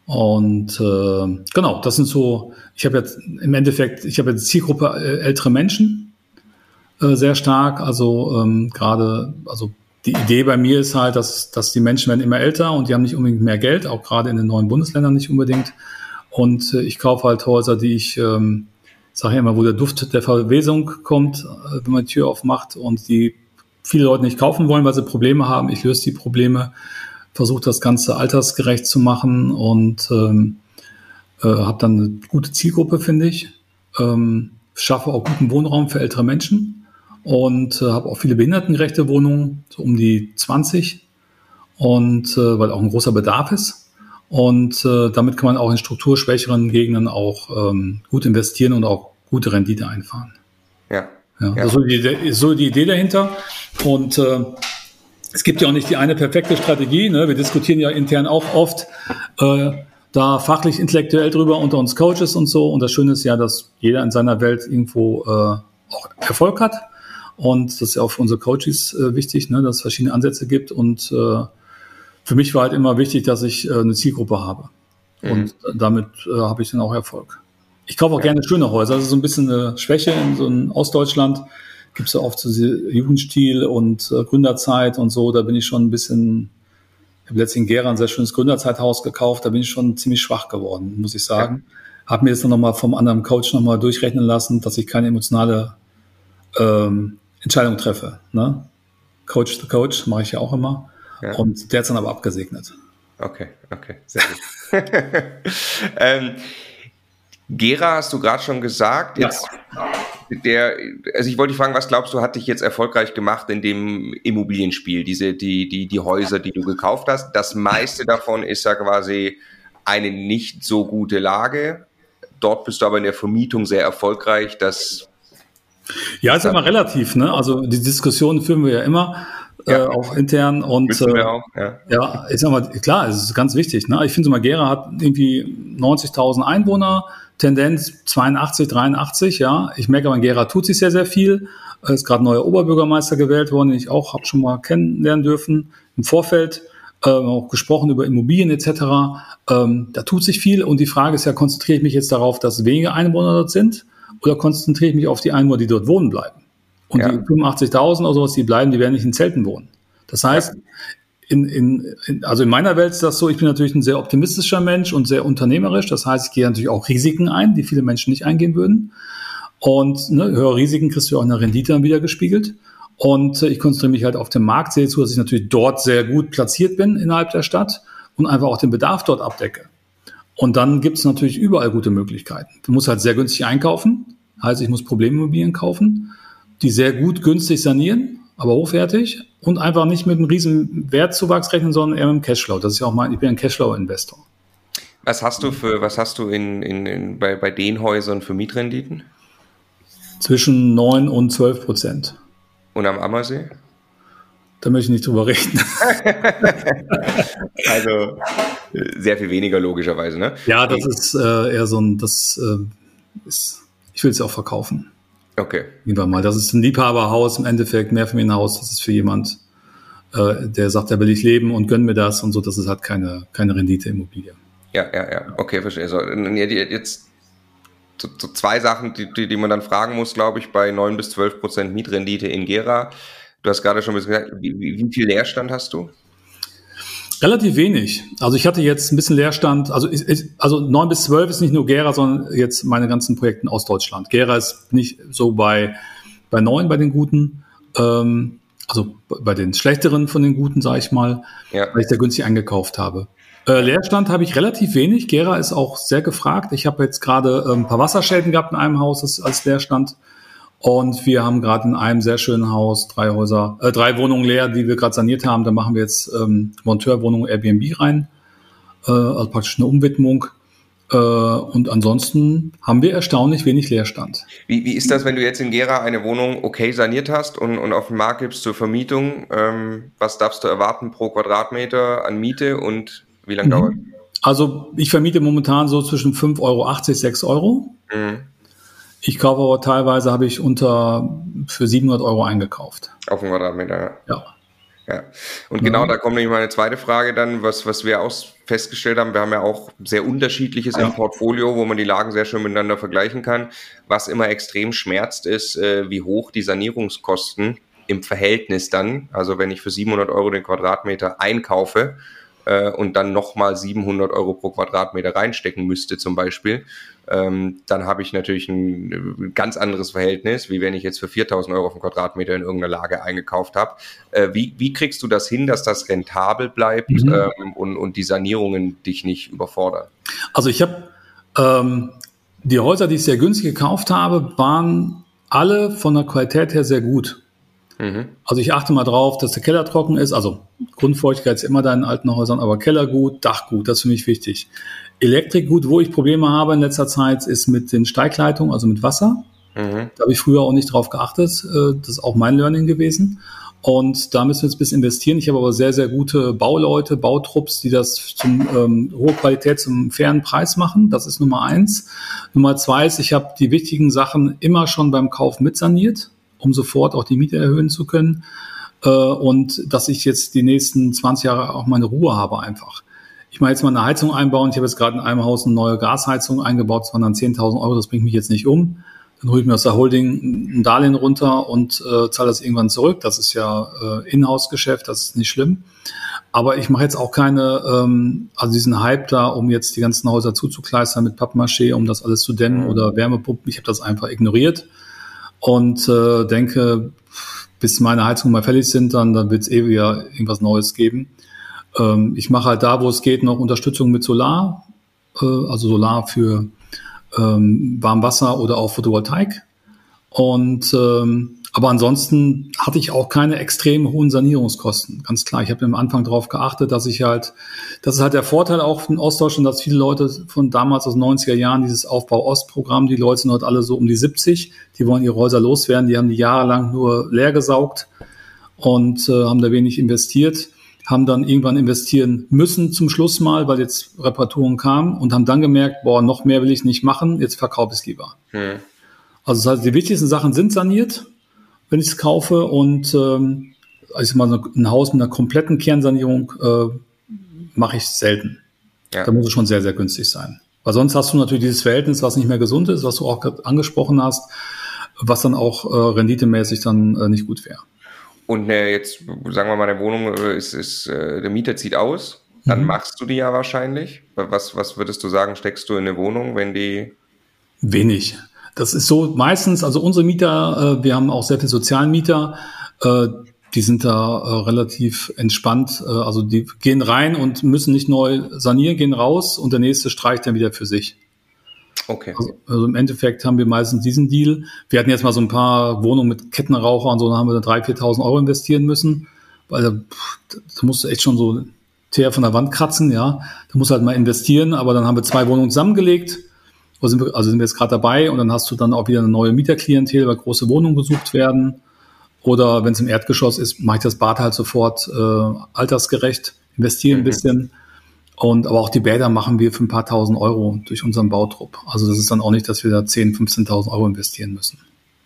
Und äh, genau, das sind so, ich habe jetzt im Endeffekt, ich habe jetzt Zielgruppe äh, ältere Menschen äh, sehr stark. Also ähm, gerade, also die Idee bei mir ist halt, dass, dass die Menschen werden immer älter und die haben nicht unbedingt mehr Geld, auch gerade in den neuen Bundesländern nicht unbedingt. Und äh, ich kaufe halt Häuser, die ich, ähm, sage ja immer, wo der Duft der Verwesung kommt, äh, wenn man die Tür aufmacht und die viele Leute nicht kaufen wollen, weil sie Probleme haben. Ich löse die Probleme, versuche das Ganze altersgerecht zu machen und ähm, äh, habe dann eine gute Zielgruppe, finde ich. Ähm, schaffe auch guten Wohnraum für ältere Menschen und äh, habe auch viele behindertengerechte Wohnungen, so um die zwanzig, und äh, weil auch ein großer Bedarf ist. Und äh, damit kann man auch in strukturschwächeren Gegenden auch ähm, gut investieren und auch gute Rendite einfahren.
Ja.
Ja, ja. So, die, so die Idee dahinter. Und äh, es gibt ja auch nicht die eine perfekte Strategie. Ne? Wir diskutieren ja intern auch oft äh, da fachlich, intellektuell drüber unter uns Coaches und so. Und das Schöne ist ja, dass jeder in seiner Welt irgendwo äh, auch Erfolg hat. Und das ist ja auch für unsere Coaches äh, wichtig, ne? Dass es verschiedene Ansätze gibt. Und äh, für mich war halt immer wichtig, dass ich äh, eine Zielgruppe habe. Mhm. Und damit äh, habe ich dann auch Erfolg. Ich kaufe auch ja. gerne schöne Häuser. Das ist so ein bisschen eine Schwäche in so einem Ostdeutschland. Gibt es ja oft so Jugendstil und äh, Gründerzeit und so. Da bin ich schon ein bisschen, ich habe letztens in Gera ein sehr schönes Gründerzeithaus gekauft. Da bin ich schon ziemlich schwach geworden, muss ich sagen. Ja. Habe mir das dann nochmal vom anderen Coach nochmal durchrechnen lassen, dass ich keine emotionale ähm, Entscheidung treffe. Ne? Coach to Coach mache ich ja auch immer. Ja. Und der hat es dann aber abgesegnet.
Okay, okay, sehr gut. ähm, Gera hast du gerade schon gesagt. Jetzt,
ja.
der, also ich wollte dich fragen, was glaubst du, hat dich jetzt erfolgreich gemacht in dem Immobilienspiel, diese, die, die, die Häuser, die du gekauft hast? Das meiste davon ist ja quasi eine nicht so gute Lage. Dort bist du aber in der Vermietung sehr erfolgreich. Das
ja, ist immer relativ, ne? Also die Diskussion führen wir ja immer, ja. Äh, auch intern. Und
Müssen wir auch, ja.
Ja, ich sag mal, klar, es ist ganz wichtig, ne? Ich finde so mal, Gera hat irgendwie neunzigtausend Einwohner, Tendenz zweiundachtzig, dreiundachtzig, ja. Ich merke aber, in Gera tut sich sehr, sehr viel. Es ist gerade ein neuer Oberbürgermeister gewählt worden, den ich auch habe schon mal kennenlernen dürfen im Vorfeld. Ähm, auch gesprochen über Immobilien et cetera. Ähm, da tut sich viel und die Frage ist ja, konzentriere ich mich jetzt darauf, dass weniger Einwohner dort sind oder konzentriere ich mich auf die Einwohner, die dort wohnen bleiben? Und ja. die fünfundachtzigtausend oder sowas, die bleiben, die werden nicht in Zelten wohnen. Das heißt, ja. in, in, in, also in meiner Welt ist das so, ich bin natürlich ein sehr optimistischer Mensch und sehr unternehmerisch. Das heißt, ich gehe natürlich auch Risiken ein, die viele Menschen nicht eingehen würden. Und ne, höhere Risiken kriegst du auch eine Rendite dann wieder gespiegelt. Und ich konzentriere mich halt auf den Markt, sehe zu, dass ich natürlich dort sehr gut platziert bin innerhalb der Stadt und einfach auch den Bedarf dort abdecke. Und dann gibt es natürlich überall gute Möglichkeiten. Du musst halt sehr günstig einkaufen, heißt ich muss Problemimmobilien kaufen, die sehr gut günstig sanieren, aber hochwertig und einfach nicht mit einem riesen Wertzuwachs rechnen, sondern eher mit dem Cashflow. Das ist ja auch mein, ich bin ein Cashflow-Investor.
Was hast du für, was hast du in, in, in bei, bei den Häusern für Mietrenditen?
Zwischen neun und zwölf Prozent.
Und am Ammersee?
Da möchte ich nicht drüber reden.
Also sehr viel weniger logischerweise, ne?
Ja, das ist äh, eher so ein, das äh, ist, ich will es ja auch verkaufen.
Okay.
Lieber mal. Das ist ein Liebhaberhaus im Endeffekt, Mehrfamilienhaus. Das ist für jemand, äh, der sagt, da will ich leben und gönn mir das und so. Das ist halt keine, keine Rendite-Immobilie.
Ja, ja, ja. Okay, verstehe. Also, jetzt so, so zwei Sachen, die, die, die man dann fragen muss, glaube ich, bei neun bis zwölf Prozent Mietrendite in Gera. Du hast gerade schon ein bisschen gesagt, wie, wie viel Leerstand hast du?
Relativ wenig. Also ich hatte jetzt ein bisschen Leerstand. Also, ich, also neun bis zwölf ist nicht nur Gera, sondern jetzt meine ganzen Projekte aus Deutschland. Gera ist nicht so bei, bei neun bei den Guten, ähm, also bei den Schlechteren von den Guten, sage ich mal, ja. Weil ich da günstig eingekauft habe. Äh, Leerstand habe ich relativ wenig. Gera ist auch sehr gefragt. Ich habe jetzt gerade äh, ein paar Wasserschäden gehabt in einem Haus als, als Leerstand. Und wir haben gerade in einem sehr schönen Haus drei Häuser, äh, drei Wohnungen leer, die wir gerade saniert haben. Da machen wir jetzt ähm, Monteurwohnung Airbnb rein, äh, also praktisch eine Umwidmung. Äh, und ansonsten haben wir erstaunlich wenig Leerstand.
Wie, wie ist das, wenn du jetzt in Gera eine Wohnung okay saniert hast und, und auf den Markt gibst zur Vermietung? Ähm, was darfst du erwarten pro Quadratmeter an Miete und wie lange mhm. dauert?
Also ich vermiete momentan so zwischen fünf Euro achtzig, sechs Euro. Mhm. Ich kaufe aber teilweise, habe ich unter für siebenhundert Euro eingekauft.
Auf den Quadratmeter,
ja.
Ja. Und genau, da kommt nämlich meine zweite Frage dann, was, was wir auch festgestellt haben. Wir haben ja auch sehr Unterschiedliches ja. im Portfolio, wo man die Lagen sehr schön miteinander vergleichen kann. Was immer extrem schmerzt, ist, äh, wie hoch die Sanierungskosten im Verhältnis dann, also wenn ich für siebenhundert Euro den Quadratmeter einkaufe, und dann nochmal siebenhundert Euro pro Quadratmeter reinstecken müsste zum Beispiel, ähm, dann habe ich natürlich ein ganz anderes Verhältnis, wie wenn ich jetzt für viertausend Euro auf den Quadratmeter in irgendeiner Lage eingekauft habe. Äh, wie, wie kriegst du das hin, dass das rentabel bleibt mhm. ähm, und, und die Sanierungen dich nicht überfordern?
Also ich habe ähm, die Häuser, die ich sehr günstig gekauft habe, waren alle von der Qualität her sehr gut. Also ich achte mal drauf, dass der Keller trocken ist. Also Grundfeuchtigkeit ist immer da in alten Häusern, aber Keller gut, Dach gut, das ist für mich wichtig. Elektrik gut, wo ich Probleme habe in letzter Zeit, ist mit den Steigleitungen, also mit Wasser. Mhm. Da habe ich früher auch nicht drauf geachtet. Das ist auch mein Learning gewesen. Und da müssen wir jetzt ein bisschen investieren. Ich habe aber sehr, sehr gute Bauleute, Bautrupps, die das zum ähm, hohe Qualität zum fairen Preis machen. Das ist Nummer eins. Nummer zwei ist, ich habe die wichtigen Sachen immer schon beim Kauf mitsaniert, um sofort auch die Miete erhöhen zu können, äh, und dass ich jetzt die nächsten zwanzig Jahre auch meine Ruhe habe einfach. Ich mache jetzt mal eine Heizung einbauen. Ich habe jetzt gerade in einem Haus eine neue Gasheizung eingebaut, das waren dann zehntausend Euro, das bringt mich jetzt nicht um. Dann hole ich mir aus der Holding ein Darlehen runter und äh, zahle das irgendwann zurück. Das ist ja äh, Inhouse-Geschäft, das ist nicht schlimm. Aber ich mache jetzt auch keine, ähm, also diesen Hype da, um jetzt die ganzen Häuser zuzukleistern mit Pappmaché, um das alles zu dämmen oder Wärmepumpen. Ich habe das einfach ignoriert. Und äh, denke, bis meine Heizungen mal fertig sind, dann, dann wird es eh wieder irgendwas Neues geben. Ähm, ich mache halt da, wo es geht, noch Unterstützung mit Solar, äh, also Solar für ähm, Warmwasser oder auch Photovoltaik. Und ähm, aber ansonsten hatte ich auch keine extrem hohen Sanierungskosten. Ganz klar, ich habe am Anfang darauf geachtet, dass ich halt, das ist halt der Vorteil auch in Ostdeutschland, dass viele Leute von damals aus den neunziger Jahren, dieses Aufbau-Ost-Programm, die Leute sind heute alle so um die siebzig, die wollen ihre Häuser loswerden, die haben die jahrelang nur leer gesaugt und äh, haben da wenig investiert, haben dann irgendwann investieren müssen zum Schluss mal, weil jetzt Reparaturen kamen und haben dann gemerkt, boah, noch mehr will ich nicht machen, jetzt verkaufe ich es lieber. Hm. Also das heißt, die wichtigsten Sachen sind saniert, wenn ich es kaufe, und ähm, also ich mal ein Haus mit einer kompletten Kernsanierung äh, mache ich selten. Ja. Da muss es schon sehr, sehr günstig sein. Weil sonst hast du natürlich dieses Verhältnis, was nicht mehr gesund ist, was du auch gerade angesprochen hast, was dann auch äh, renditemäßig dann äh, nicht gut wäre.
Und äh, jetzt, sagen wir mal, der Wohnung ist, ist äh, der Mieter zieht aus, dann mhm. machst du die ja wahrscheinlich. Was, was würdest du sagen, steckst du in eine Wohnung, wenn die...
Wenig. Das ist so meistens, also unsere Mieter, äh, wir haben auch sehr viele Sozialmieter, äh, die sind da äh, relativ entspannt, äh, also die gehen rein und müssen nicht neu sanieren, gehen raus und der nächste streicht dann wieder für sich.
Okay.
Also, also im Endeffekt haben wir meistens diesen Deal. Wir hatten jetzt mal so ein paar Wohnungen mit Kettenraucher und so, da haben wir dann dreitausend, viertausend Euro investieren müssen, weil da, da musst du echt schon so Teer von der Wand kratzen, ja. Da musst du halt mal investieren, aber dann haben wir zwei Wohnungen zusammengelegt. Also sind wir, also sind wir jetzt gerade dabei, und dann hast du dann auch wieder eine neue Mieterklientel, weil große Wohnungen gesucht werden. Oder wenn es im Erdgeschoss ist, mache ich das Bad halt sofort äh, altersgerecht, investiere mhm. ein bisschen. Und aber auch die Bäder machen wir für ein paar tausend Euro durch unseren Bautrupp. Also das ist dann auch nicht, dass wir da zehntausend, fünfzehntausend Euro investieren müssen.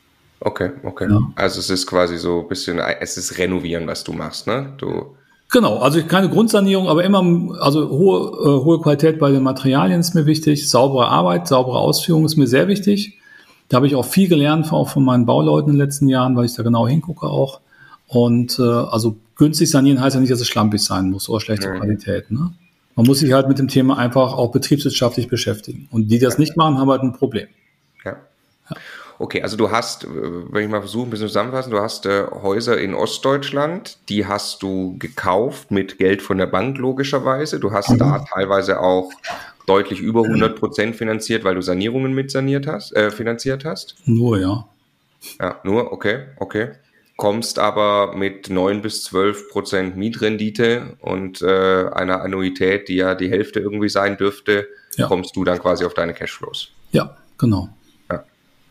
Okay, okay. Ja. Also es ist quasi so ein bisschen, es ist Renovieren, was du machst, ne? Du
Genau, also keine Grundsanierung, aber immer, also hohe, äh, hohe Qualität bei den Materialien ist mir wichtig, saubere Arbeit, saubere Ausführung ist mir sehr wichtig. Da habe ich auch viel gelernt, auch von meinen Bauleuten in den letzten Jahren, weil ich da genau hingucke auch. Und äh, also günstig sanieren heißt ja nicht, dass es schlampig sein muss oder schlechte mhm. Qualität. Ne? Man muss sich halt mit dem Thema einfach auch betriebswirtschaftlich beschäftigen. Und die, die das nicht machen, haben halt ein Problem.
Ja. ja. Okay, also du hast, wenn ich mal versuche, ein bisschen zusammenfassen, du hast äh, Häuser in Ostdeutschland, die hast du gekauft mit Geld von der Bank logischerweise. Du hast mhm. da teilweise auch deutlich über hundert Prozent finanziert, weil du Sanierungen mit saniert hast, äh, finanziert hast.
Nur, ja.
Ja, nur, okay, okay. Kommst aber mit neun bis zwölf Prozent Mietrendite und äh, einer Annuität, die ja die Hälfte irgendwie sein dürfte, ja. kommst du dann quasi auf deine Cashflows.
Ja, genau.
Ja,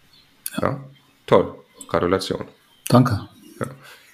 ja. Toll. Gratulation.
Danke.
Ja.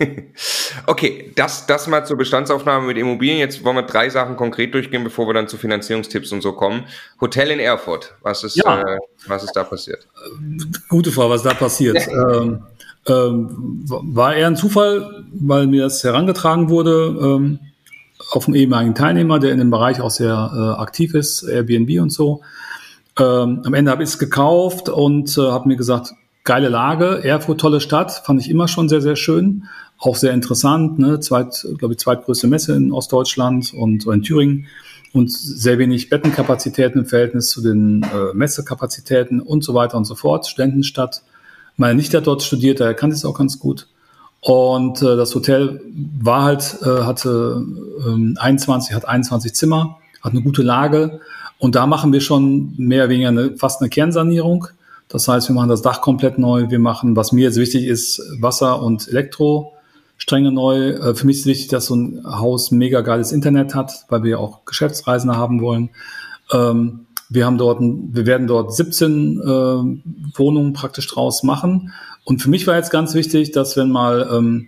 Okay, das, das mal zur Bestandsaufnahme mit Immobilien. Jetzt wollen wir drei Sachen konkret durchgehen, bevor wir dann zu Finanzierungstipps und so kommen. Hotel in Erfurt, was ist, ja. äh, was ist da passiert?
Gute Frage, was da passiert. ähm, ähm, war eher ein Zufall, weil mir das herangetragen wurde ähm, auf einen ehemaligen Teilnehmer, der in dem Bereich auch sehr äh, aktiv ist, Airbnb und so. Ähm, am Ende habe ich es gekauft und äh, habe mir gesagt, geile Lage, Erfurt, tolle Stadt, fand ich immer schon sehr, sehr schön. Auch sehr interessant, ne? Zweit, glaube ich, zweitgrößte Messe in Ostdeutschland und in Thüringen und sehr wenig Bettenkapazitäten im Verhältnis zu den äh, Messekapazitäten und so weiter und so fort. Studentenstadt. Meine Nichte hat dort studiert, daher kannte ich es auch ganz gut. Und äh, das Hotel war halt, äh, hatte äh, einundzwanzig, hat einundzwanzig Zimmer, hat eine gute Lage. Und da machen wir schon mehr oder weniger eine, fast eine Kernsanierung. Das heißt, wir machen das Dach komplett neu. Wir machen, was mir jetzt wichtig ist, Wasser- und Elektrostränge neu. Für mich ist wichtig, dass so ein Haus mega geiles Internet hat, weil wir auch Geschäftsreisende haben wollen. Wir haben dort, wir werden dort siebzehn Wohnungen praktisch draus machen. Und für mich war jetzt ganz wichtig, dass wenn mal,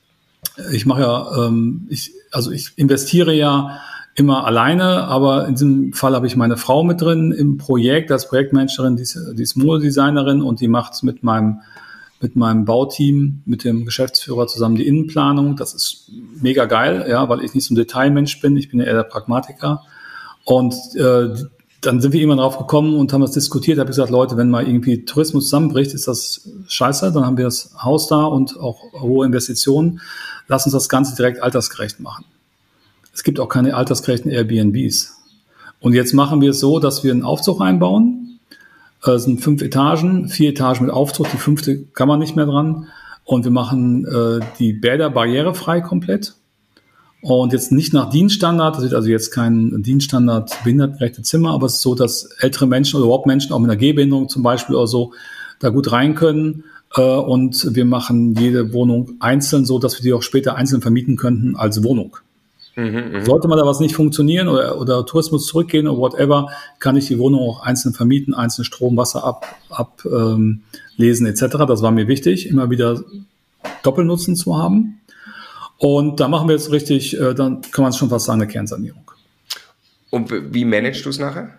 ich mache ja, ich, also ich investiere ja immer alleine, aber in diesem Fall habe ich meine Frau mit drin im Projekt, als Projektmanagerin, die ist, die ist Modedesignerin und die macht mit meinem, mit meinem Bauteam, mit dem Geschäftsführer zusammen die Innenplanung. Das ist mega geil, ja, weil ich nicht so ein Detailmensch bin, ich bin ja eher der Pragmatiker. Und äh, dann sind wir irgendwann drauf gekommen und haben das diskutiert, habe gesagt, Leute, wenn mal irgendwie Tourismus zusammenbricht, ist das scheiße, dann haben wir das Haus da und auch hohe Investitionen. Lass uns das Ganze direkt altersgerecht machen. Es gibt auch keine altersgerechten Airbnbs. Und jetzt machen wir es so, dass wir einen Aufzug einbauen. Es sind fünf Etagen, vier Etagen mit Aufzug, die fünfte kann man nicht mehr dran. Und wir machen äh, die Bäder barrierefrei komplett. Und jetzt nicht nach DIN-Standard, das wird also jetzt kein DIN-Standard behindertengerechte Zimmer, aber es ist so, dass ältere Menschen oder überhaupt Menschen auch mit einer Gehbehinderung zum Beispiel oder so da gut rein können. Äh, und wir machen jede Wohnung einzeln, so dass wir die auch später einzeln vermieten könnten als Wohnung. Mhm, Sollte mal da was nicht funktionieren oder, oder Tourismus zurückgehen oder whatever, kann ich die Wohnung auch einzeln vermieten, einzeln Strom, Wasser ab, ab ähm, lesen et cetera. Das war mir wichtig, immer wieder Doppelnutzen zu haben. Und da machen wir jetzt richtig, äh, dann kann man es schon fast sagen, eine Kernsanierung.
Und wie managst du es nachher?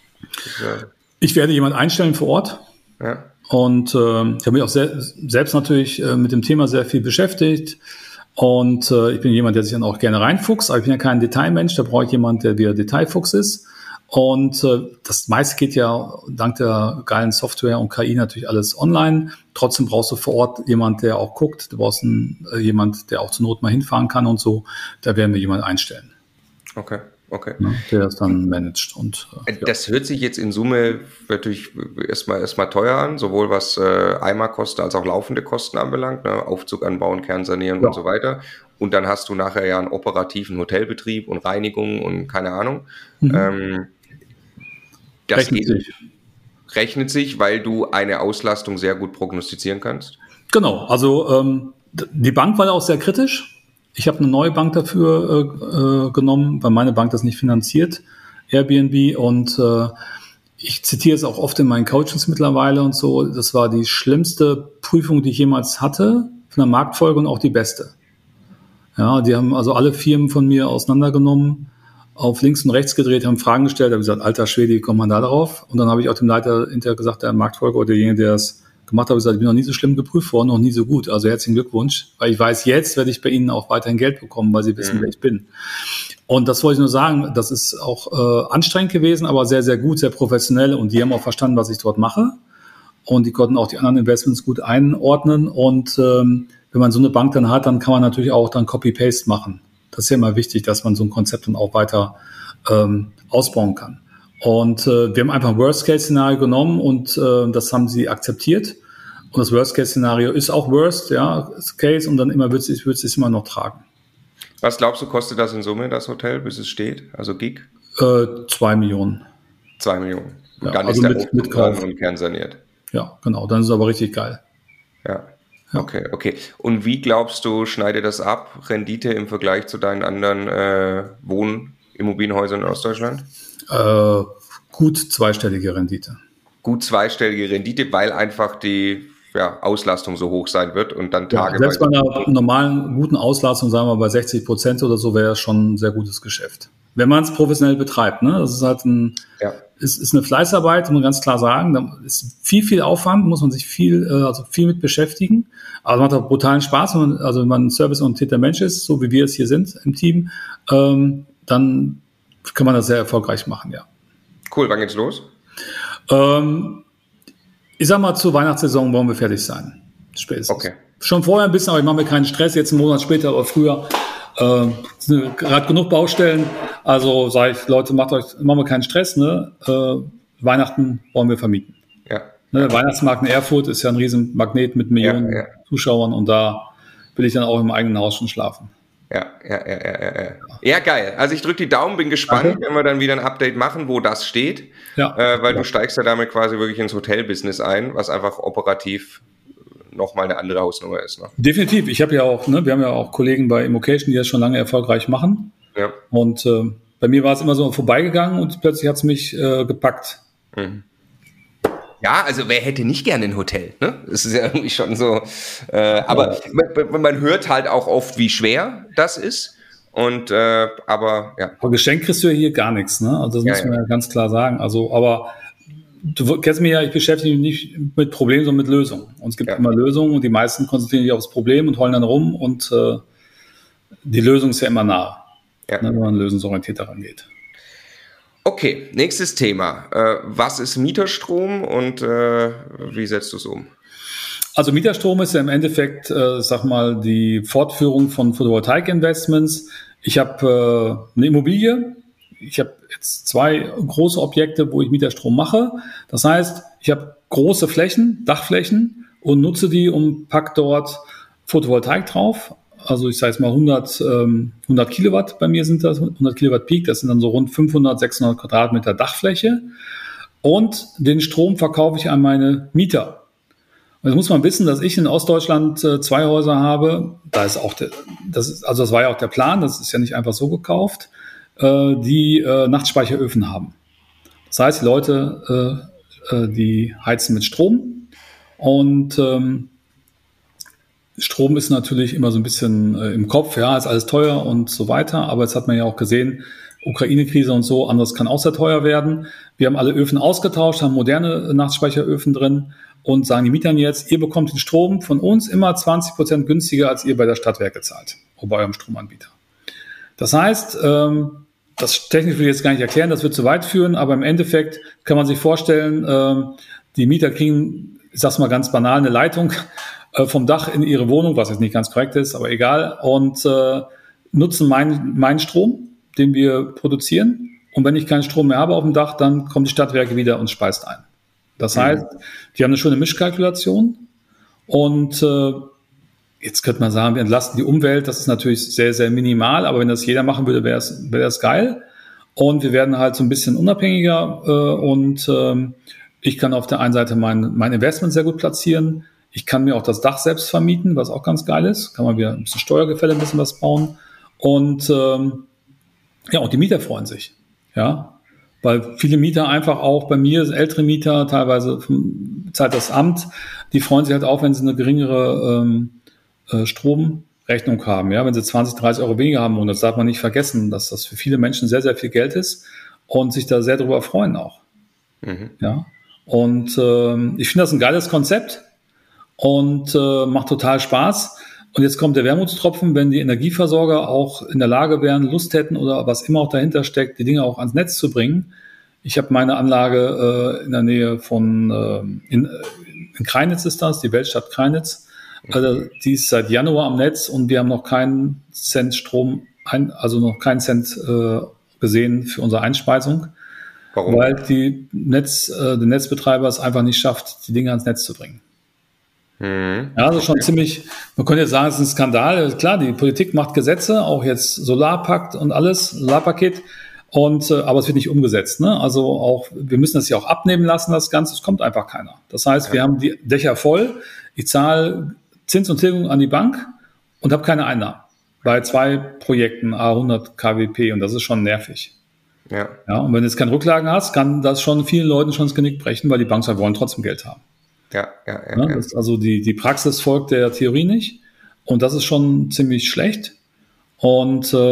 Ja. Ich werde jemanden einstellen vor Ort.
Ja.
Und äh, ich habe mich auch sehr, selbst natürlich äh, mit dem Thema sehr viel beschäftigt. Und äh, ich bin jemand, der sich dann auch gerne reinfuchst, aber ich bin ja kein Detailmensch, da brauche ich jemanden, der wieder Detailfuchs ist. Und äh, das meiste geht ja dank der geilen Software und K I natürlich alles online. Trotzdem brauchst du vor Ort jemand, der auch guckt. Du brauchst einen, äh, jemand, der auch zur Not mal hinfahren kann und so. Da werden wir jemanden einstellen.
Okay, okay.
Ja, der das dann managt. Und,
äh, das ja. hört sich jetzt in Summe natürlich erstmal erstmal teuer an, sowohl was äh, Eimerkosten als auch laufende Kosten anbelangt, ne? Aufzug anbauen, Kernsanieren ja. und so weiter. Und dann hast du nachher ja einen operativen Hotelbetrieb und Reinigung und keine Ahnung. Mhm. Ähm, das rechnet geht, sich. Rechnet sich, weil du eine Auslastung sehr gut prognostizieren kannst?
Genau, also ähm, die Bank war ja auch sehr kritisch. Ich habe eine neue Bank dafür äh, genommen, weil meine Bank das nicht finanziert, Airbnb. Und äh, ich zitiere es auch oft in meinen Coachings mittlerweile und so. Das war die schlimmste Prüfung, die ich jemals hatte, von der Marktfolge und auch die beste. Ja, die haben also alle Firmen von mir auseinandergenommen, auf links und rechts gedreht, haben Fragen gestellt, habe gesagt, alter Schwede, wie kommt man da drauf? Und dann habe ich auch dem Leiter hinterher gesagt, der Marktfolger oder derjenige, der es gemacht hat, gesagt, ich bin noch nie so schlimm geprüft worden, noch nie so gut. Also herzlichen Glückwunsch, weil ich weiß, jetzt werde ich bei Ihnen auch weiterhin Geld bekommen, weil Sie wissen, mhm. wer ich bin. Und das wollte ich nur sagen, das ist auch äh, anstrengend gewesen, aber sehr, sehr gut, sehr professionell und die haben auch verstanden, was ich dort mache. Und die konnten auch die anderen Investments gut einordnen und ähm, wenn man so eine Bank dann hat, dann kann man natürlich auch dann Copy-Paste machen. Das ist ja immer wichtig, dass man so ein Konzept dann auch weiter ähm, ausbauen kann. Und äh, wir haben einfach ein Worst-Case-Szenario genommen und äh, das haben sie akzeptiert. Und das Worst-Case-Szenario ist auch Worst, ja, Case und dann immer wird es wird es immer noch tragen.
Was glaubst du, kostet das in Summe, das Hotel, bis es steht? Also Gig?
Äh, zwei Millionen.
Zwei Millionen. Und
ja,
dann
also
ist der
mit, mit Kauf
und kernsaniert.
Ja, genau. Dann ist es aber richtig geil.
Ja. Ja. Okay, okay. Und wie glaubst du, schneide das ab, Rendite im Vergleich zu deinen anderen äh, Wohnimmobilienhäusern in Ostdeutschland?
Äh, gut zweistellige Rendite.
Gut zweistellige Rendite, weil einfach die ja, Auslastung so hoch sein wird und dann Tage...
Ja, selbst bei einer normalen, guten Auslastung, sagen wir bei sechzig Prozent oder so, wäre das schon ein sehr gutes Geschäft. Wenn man es professionell betreibt, ne? Das ist halt ein... Ja. Es ist eine Fleißarbeit, muss man ganz klar sagen. Da ist viel, viel Aufwand, muss man sich viel, also viel mit beschäftigen. Aber es macht auch brutalen Spaß, wenn man, also wenn man ein serviceorientierter Mensch ist, so wie wir es hier sind im Team, ähm, dann kann man das sehr erfolgreich machen, ja.
Cool, wann geht's los?
Ähm, ich sag mal, zur Weihnachtssaison wollen wir fertig sein. Spätestens.
Okay.
Schon vorher ein bisschen, aber ich mache mir keinen Stress, jetzt einen Monat später oder früher. Äh, gerade genug Baustellen, also sage ich, Leute, macht euch, machen wir keinen Stress, ne? Äh, Weihnachten wollen wir vermieten.
Ja.
Ne, der Weihnachtsmarkt in Erfurt ist ja ein riesen Magnet mit Millionen ja, ja. Zuschauern und da will ich dann auch im eigenen Haus schon schlafen.
Ja, ja, ja, ja, ja. Ja, geil. Also ich drücke die Daumen, bin gespannt, okay. wenn wir dann wieder ein Update machen, wo das steht, ja. äh, weil ja. du steigst ja damit quasi wirklich ins Hotelbusiness ein, was einfach operativ nochmal eine andere Hausnummer ist. Ne?
Definitiv. Ich habe ja auch, ne, wir haben ja auch Kollegen bei Immocation, die das schon lange erfolgreich machen. Ja. Und äh, bei mir war es immer so vorbeigegangen und plötzlich hat es mich äh, gepackt.
Mhm. Ja, also wer hätte nicht gerne ein Hotel, ne? Das ist ja irgendwie schon so. Äh, aber ja. man, man hört halt auch oft, wie schwer das ist. Und äh, aber ja.
Aber Geschenk kriegst du ja hier gar nichts, ne? Also das ja, muss man ja. ja ganz klar sagen. Also, aber du kennst mich ja, ich beschäftige mich nicht mit Problemen, sondern mit Lösungen. Und es gibt ja. immer Lösungen und die meisten konzentrieren sich aufs Problem und heulen dann rum und äh, die Lösung ist ja immer nah, ja. ne, wenn man lösungsorientiert daran geht.
Okay, nächstes Thema. Äh, was ist Mieterstrom und äh, wie setzt du es um?
Also Mieterstrom ist ja im Endeffekt, äh, sag mal, die Fortführung von Photovoltaik-Investments. Ich habe äh, eine Immobilie. Ich habe jetzt zwei große Objekte, wo ich Mieterstrom mache. Das heißt, ich habe große Flächen, Dachflächen und nutze die und pack dort Photovoltaik drauf. Also ich sage jetzt mal hundert, ähm, hundert Kilowatt bei mir sind das, hundert Kilowatt Peak. Das sind dann so rund fünfhundert, sechshundert Quadratmeter Dachfläche. Und den Strom verkaufe ich an meine Mieter. Jetzt muss man wissen, dass ich in Ostdeutschland äh, zwei Häuser habe. Da ist auch der, das ist, also das war ja auch der Plan, das ist ja nicht einfach so gekauft, äh, die äh, Nachtspeicheröfen haben. Das heißt, die Leute, äh, äh, die heizen mit Strom und ähm, Strom ist natürlich immer so ein bisschen äh, im Kopf, ja, ist alles teuer und so weiter, aber jetzt hat man ja auch gesehen, Ukraine-Krise und so, anderes kann auch sehr teuer werden. Wir haben alle Öfen ausgetauscht, haben moderne Nachtspeicheröfen drin und sagen die Mietern jetzt, ihr bekommt den Strom von uns immer zwanzig Prozent günstiger, als ihr bei der Stadtwerke zahlt oder bei eurem Stromanbieter. Das heißt, ähm, das technisch will ich jetzt gar nicht erklären, das wird zu weit führen, aber im Endeffekt kann man sich vorstellen, ähm, die Mieter kriegen, ich sag's mal ganz banal, eine Leitung vom Dach in ihre Wohnung, was jetzt nicht ganz korrekt ist, aber egal, und äh, nutzen meinen mein Strom, den wir produzieren. Und wenn ich keinen Strom mehr habe auf dem Dach, dann kommen die Stadtwerke wieder und speist ein. Das heißt, die haben eine schöne Mischkalkulation. Und äh, jetzt könnte man sagen, wir entlasten die Umwelt. Das ist natürlich sehr, sehr minimal. Aber wenn das jeder machen würde, wäre es wäre das geil. Und wir werden halt so ein bisschen unabhängiger. Äh, und äh, ich kann auf der einen Seite mein, mein Investment sehr gut platzieren. Ich kann mir auch das Dach selbst vermieten, was auch ganz geil ist. Kann man wieder ein bisschen Steuergefälle, ein bisschen was bauen. Und ähm, ja, und die Mieter freuen sich. Ja, weil viele Mieter einfach auch bei mir, ältere Mieter, teilweise zahlt das Amt, die freuen sich halt auch, wenn sie eine geringere ähm, äh, Stromrechnung haben. Ja, wenn sie zwanzig, dreißig Euro weniger haben. Und das darf man nicht vergessen, dass das für viele Menschen sehr, sehr viel Geld ist und sich da sehr darüber freuen auch. Mhm. Ja, und ähm, ich finde das ein geiles Konzept. Und äh, macht total Spaß. Und jetzt kommt der Wermutstropfen, wenn die Energieversorger auch in der Lage wären, Lust hätten oder was immer auch dahinter steckt, die Dinge auch ans Netz zu bringen. Ich habe meine Anlage äh, in der Nähe von, äh, in, in Kreinitz ist das, die Weltstadt Kreinitz. Also, die ist seit Januar am Netz und wir haben noch keinen Cent Strom, ein, also noch keinen Cent äh, gesehen für unsere Einspeisung. Warum? Weil die Netz, äh, der Netzbetreiber es einfach nicht schafft, die Dinge ans Netz zu bringen. Ja, also schon ziemlich, man könnte jetzt sagen, es ist ein Skandal. Klar, die Politik macht Gesetze, auch jetzt Solarpakt und alles, Solarpaket, und, äh, aber es wird nicht umgesetzt. Ne? Also auch, wir müssen das ja auch abnehmen lassen, das Ganze, es kommt einfach keiner. Das heißt, wir haben die Dächer voll, ich zahle Zins und Tilgung an die Bank und habe keine Einnahmen. Bei zwei Projekten, A hundert Kilowatt und das ist schon nervig. Ja. Ja, und wenn du jetzt keine Rücklagen hast, kann das schon vielen Leuten schon das Genick brechen, weil die Banken halt wollen trotzdem Geld haben. Ja, ja, ja, ja. Das, also die, die Praxis folgt der Theorie nicht und das ist schon ziemlich schlecht und äh,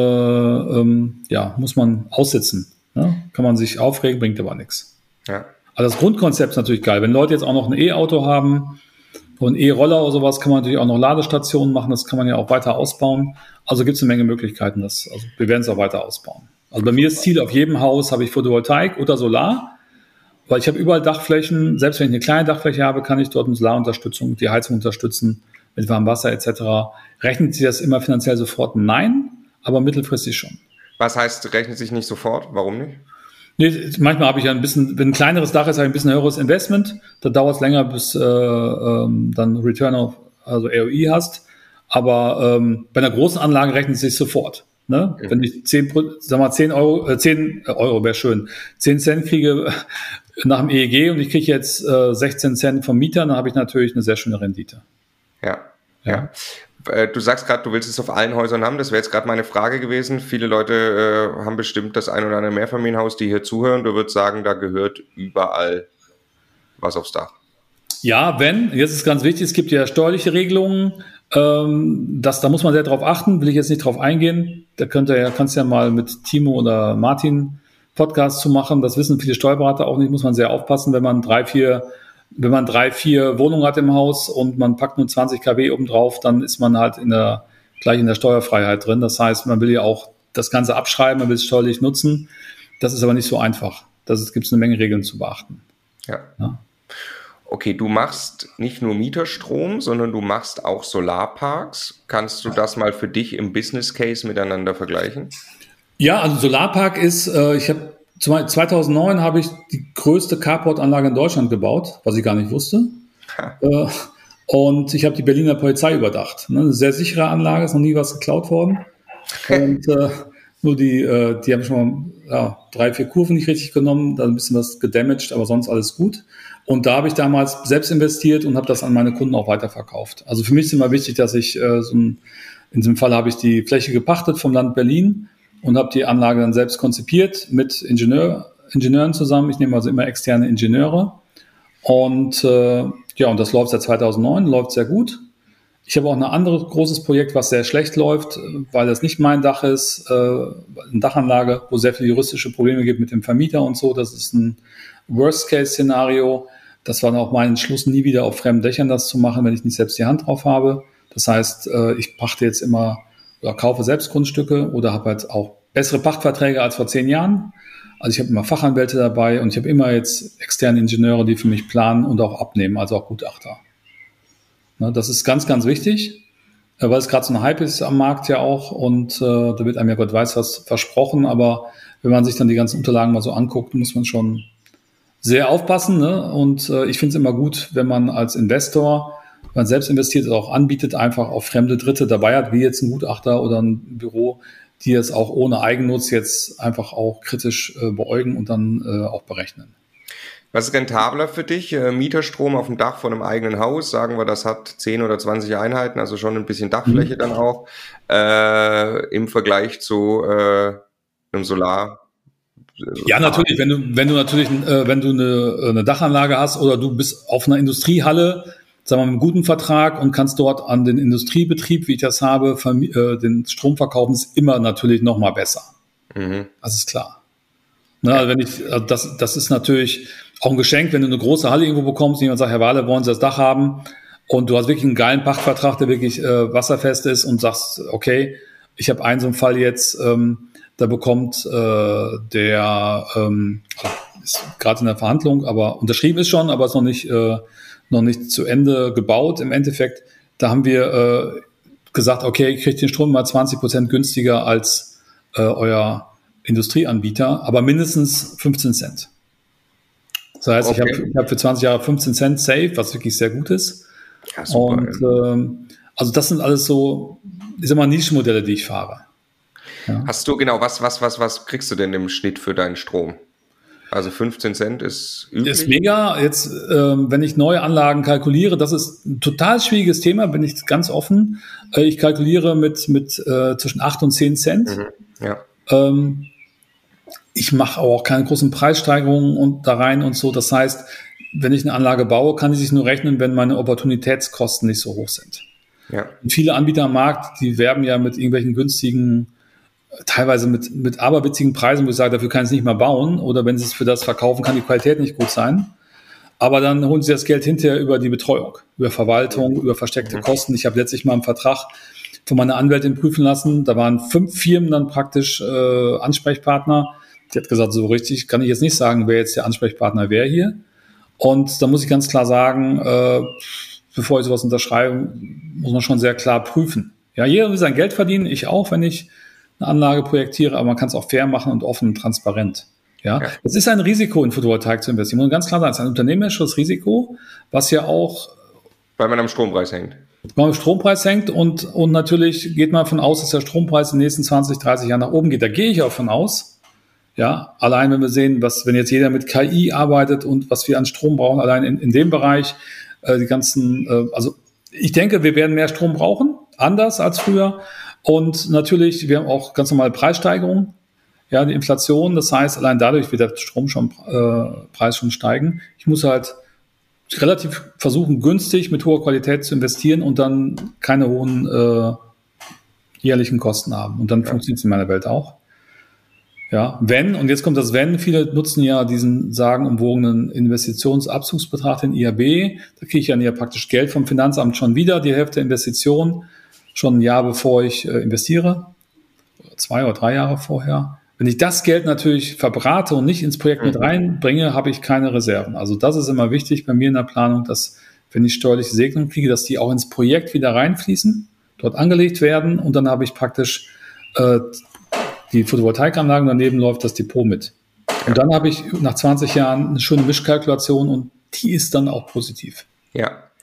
ähm, ja, muss man aussitzen. Ne? Kann man sich aufregen, bringt aber nichts. Ja. Also das Grundkonzept ist natürlich geil. Wenn Leute jetzt auch noch ein E-Auto haben und E-Roller oder sowas, kann man natürlich auch noch Ladestationen machen, das kann man ja auch weiter ausbauen. Also gibt es eine Menge Möglichkeiten, das, also wir werden es auch weiter ausbauen. Also bei mir ist Ziel, auf jedem Haus habe ich Photovoltaik oder Solar. Weil ich habe überall Dachflächen, selbst wenn ich eine kleine Dachfläche habe, kann ich dort eine Solarunterstützung, die Heizung unterstützen, mit warmem Wasser et cetera. Rechnet sich das immer finanziell sofort? Nein, aber mittelfristig schon.
Was heißt, rechnet sich nicht sofort? Warum nicht?
Nee, manchmal habe ich ja ein bisschen, wenn ein kleineres Dach ist, habe ich ein bisschen höheres Investment. Da dauert es länger, bis äh, ähm, dann Return of, also R O I hast. Aber ähm, bei einer großen Anlage rechnet es sich sofort. Ne? Mhm. Wenn ich zehn, sag mal zehn Euro, äh, zehn Euro wäre schön, zehn Cent kriege nach dem E E G und ich kriege jetzt äh, sechzehn Cent vom Mieter, dann habe ich natürlich eine sehr schöne Rendite.
Ja, ja. ja. Du sagst gerade, du willst es auf allen Häusern haben. Das wäre jetzt gerade meine Frage gewesen. Viele Leute äh, haben bestimmt das ein oder andere Mehrfamilienhaus, die hier zuhören. Du würdest sagen, da gehört überall was aufs Dach.
Ja, wenn, jetzt ist ganz wichtig, es gibt ja steuerliche Regelungen, ähm, das, da muss man sehr drauf achten, will ich jetzt nicht drauf eingehen. Da könnt ihr ja, kannst ja mal mit Timo oder Martin Podcast zu machen. Das wissen viele Steuerberater auch nicht, muss man sehr aufpassen, wenn man drei, vier, wenn man drei, vier Wohnungen hat im Haus und man packt nur zwanzig Kilowatt oben drauf, dann ist man halt in der, gleich in der Steuerfreiheit drin. Das heißt, man will ja auch das Ganze abschreiben, man will es steuerlich nutzen. Das ist aber nicht so einfach. Da gibt es eine Menge Regeln zu beachten.
Ja. ja. Okay, du machst nicht nur Mieterstrom, sondern du machst auch Solarparks. Kannst du das mal für dich im Business Case miteinander vergleichen?
Ja, also Solarpark ist, äh, ich habe zweitausendneun habe ich die größte Carport-Anlage in Deutschland gebaut, was ich gar nicht wusste. Äh, und ich habe die Berliner Polizei überdacht. Ne? Eine sehr sichere Anlage, ist noch nie was geklaut worden. Und äh, Nur die, äh, die haben schon mal ja, drei, vier Kurven nicht richtig genommen, da ein bisschen was gedamaged, aber sonst alles gut. Und da habe ich damals selbst investiert und habe das an meine Kunden auch weiterverkauft. Also für mich ist immer wichtig, dass ich äh, so ein, in diesem Fall habe ich die Fläche gepachtet vom Land Berlin und habe die Anlage dann selbst konzipiert mit Ingenieur, Ingenieuren zusammen. Ich nehme also immer externe Ingenieure. Und äh, ja, und das läuft seit zweitausendneun, läuft sehr gut. Ich habe auch ein anderes großes Projekt, was sehr schlecht läuft, weil das nicht mein Dach ist, äh, eine Dachanlage, wo sehr viele juristische Probleme gibt mit dem Vermieter und so. Das ist ein Worst-Case-Szenario. Das war dann auch mein Entschluss, nie wieder auf fremden Dächern das zu machen, wenn ich nicht selbst die Hand drauf habe. Das heißt, äh, ich pachte jetzt immer oder kaufe selbst Grundstücke oder habe halt auch bessere Pachtverträge als vor zehn Jahren. Also ich habe immer Fachanwälte dabei und ich habe immer jetzt externe Ingenieure, die für mich planen und auch abnehmen, also auch Gutachter. Das ist ganz, ganz wichtig, weil es gerade so ein Hype ist am Markt ja auch und äh, da wird einem ja Gott weiß was versprochen, aber wenn man sich dann die ganzen Unterlagen mal so anguckt, muss man schon sehr aufpassen, ne? Und äh, ich finde es immer gut, wenn man als Investor, wenn man selbst investiert, auch anbietet, einfach auf fremde Dritte dabei hat, wie jetzt ein Gutachter oder ein Büro, die es auch ohne Eigennutz jetzt einfach auch kritisch äh, beäugen und dann äh, auch berechnen.
Was ist rentabler für dich? Äh, Mieterstrom auf dem Dach von einem eigenen Haus, sagen wir, das hat zehn oder zwanzig Einheiten, also schon ein bisschen Dachfläche mhm. dann auch, äh, im Vergleich zu äh, einem Solar.
Ja, natürlich, wenn du, wenn du natürlich, äh, wenn du eine, eine Dachanlage hast oder du bist auf einer Industriehalle, sagen wir mal, mit einem guten Vertrag und kannst dort an den Industriebetrieb, wie ich das habe, vermi- äh, den Strom verkaufen, ist immer natürlich noch mal besser. Mhm. Das ist klar. Ne, also wenn ich, also das, das ist natürlich auch ein Geschenk, wenn du eine große Halle irgendwo bekommst, und jemand sagt, Herr Wahle, wollen Sie das Dach haben? Und du hast wirklich einen geilen Pachtvertrag, der wirklich äh, wasserfest ist und sagst, okay, ich habe einen so einen Fall jetzt, ähm, da bekommt äh, der, ähm, ist gerade in der Verhandlung, aber unterschrieben ist schon, aber ist noch nicht, äh, noch nicht zu Ende gebaut. Im Endeffekt, da haben wir äh, gesagt, okay, ihr kriegt den Strom mal zwanzig Prozent günstiger als äh, euer Industrieanbieter, aber mindestens fünfzehn Cent. Das heißt, okay. ich habe ich hab für zwanzig Jahre fünfzehn Cent safe, was wirklich sehr gut ist.
Ja, super,
und ähm, also das sind alles so, ich sag mal, Nischenmodelle, die ich fahre.
Ja. Hast du, genau, was, was, was, was kriegst du denn im Schnitt für deinen Strom? Also fünfzehn Cent ist üblich?
Ist mega. Jetzt, ähm, wenn ich neue Anlagen kalkuliere, das ist ein total schwieriges Thema, bin ich ganz offen. Äh, ich kalkuliere mit, mit äh, zwischen acht und zehn Cent.
Mhm. Ja.
Ähm, ich mache auch keine großen Preissteigerungen und da rein und so. Das heißt, wenn ich eine Anlage baue, kann die sich nur rechnen, wenn meine Opportunitätskosten nicht so hoch sind.
Ja.
Und viele Anbieter am Markt, die werben ja mit irgendwelchen günstigen, teilweise mit, mit aberwitzigen Preisen, wo ich sage, dafür kann ich es nicht mehr bauen. Oder wenn sie es für das verkaufen, kann die Qualität nicht gut sein. Aber dann holen sie das Geld hinterher über die Betreuung, über Verwaltung, über versteckte Kosten. Ich habe letztlich mal einen Vertrag von meiner Anwältin prüfen lassen. Da waren fünf Firmen dann praktisch äh, Ansprechpartner. Die hat gesagt, so richtig kann ich jetzt nicht sagen, wer jetzt der Ansprechpartner wäre hier. Und da muss ich ganz klar sagen, äh, bevor ich sowas unterschreibe, muss man schon sehr klar prüfen. Ja, jeder will sein Geld verdienen, ich auch, wenn ich eine Anlage projektiere, aber man kann es auch fair machen und offen und transparent. Ja, ja. Es ist ein Risiko, in Photovoltaik zu investieren. Muss man ganz klar sagen, es ist ein unternehmerisches Risiko, was ja auch,
weil man am Strompreis hängt.
Weil man am Strompreis hängt und, und natürlich geht man davon aus, dass der Strompreis in den nächsten zwanzig, dreißig Jahren nach oben geht. Da gehe ich auch von aus. Ja, allein wenn wir sehen, was, wenn jetzt jeder mit K I arbeitet und was wir an Strom brauchen, allein in, in dem Bereich, äh, die ganzen, äh, also ich denke, wir werden mehr Strom brauchen, anders als früher. Und natürlich, wir haben auch ganz normale Preissteigerungen, ja, die Inflation. Das heißt, allein dadurch wird der Strom schon, äh, Preis schon steigen. Ich muss halt relativ versuchen, günstig mit hoher Qualität zu investieren und dann keine hohen äh, jährlichen Kosten haben. Und dann ja. funktioniert es in meiner Welt auch. Ja, wenn, und jetzt kommt das Wenn, viele nutzen ja diesen sagenumwogenen Investitionsabzugsbetrag, den I A B, da kriege ich ja praktisch Geld vom Finanzamt schon wieder, die Hälfte der Investition, schon ein Jahr bevor ich äh, investiere, oder zwei oder drei Jahre vorher. Wenn ich das Geld natürlich verbrate und nicht ins Projekt mhm. mit reinbringe, habe ich keine Reserven. Also das ist immer wichtig bei mir in der Planung, dass, wenn ich steuerliche Segnung kriege, dass die auch ins Projekt wieder reinfließen, dort angelegt werden und dann habe ich praktisch äh, die Photovoltaikanlagen, daneben läuft das Depot mit. Und dann habe ich nach zwanzig Jahren eine schöne Mischkalkulation und die ist dann auch positiv.
Ja,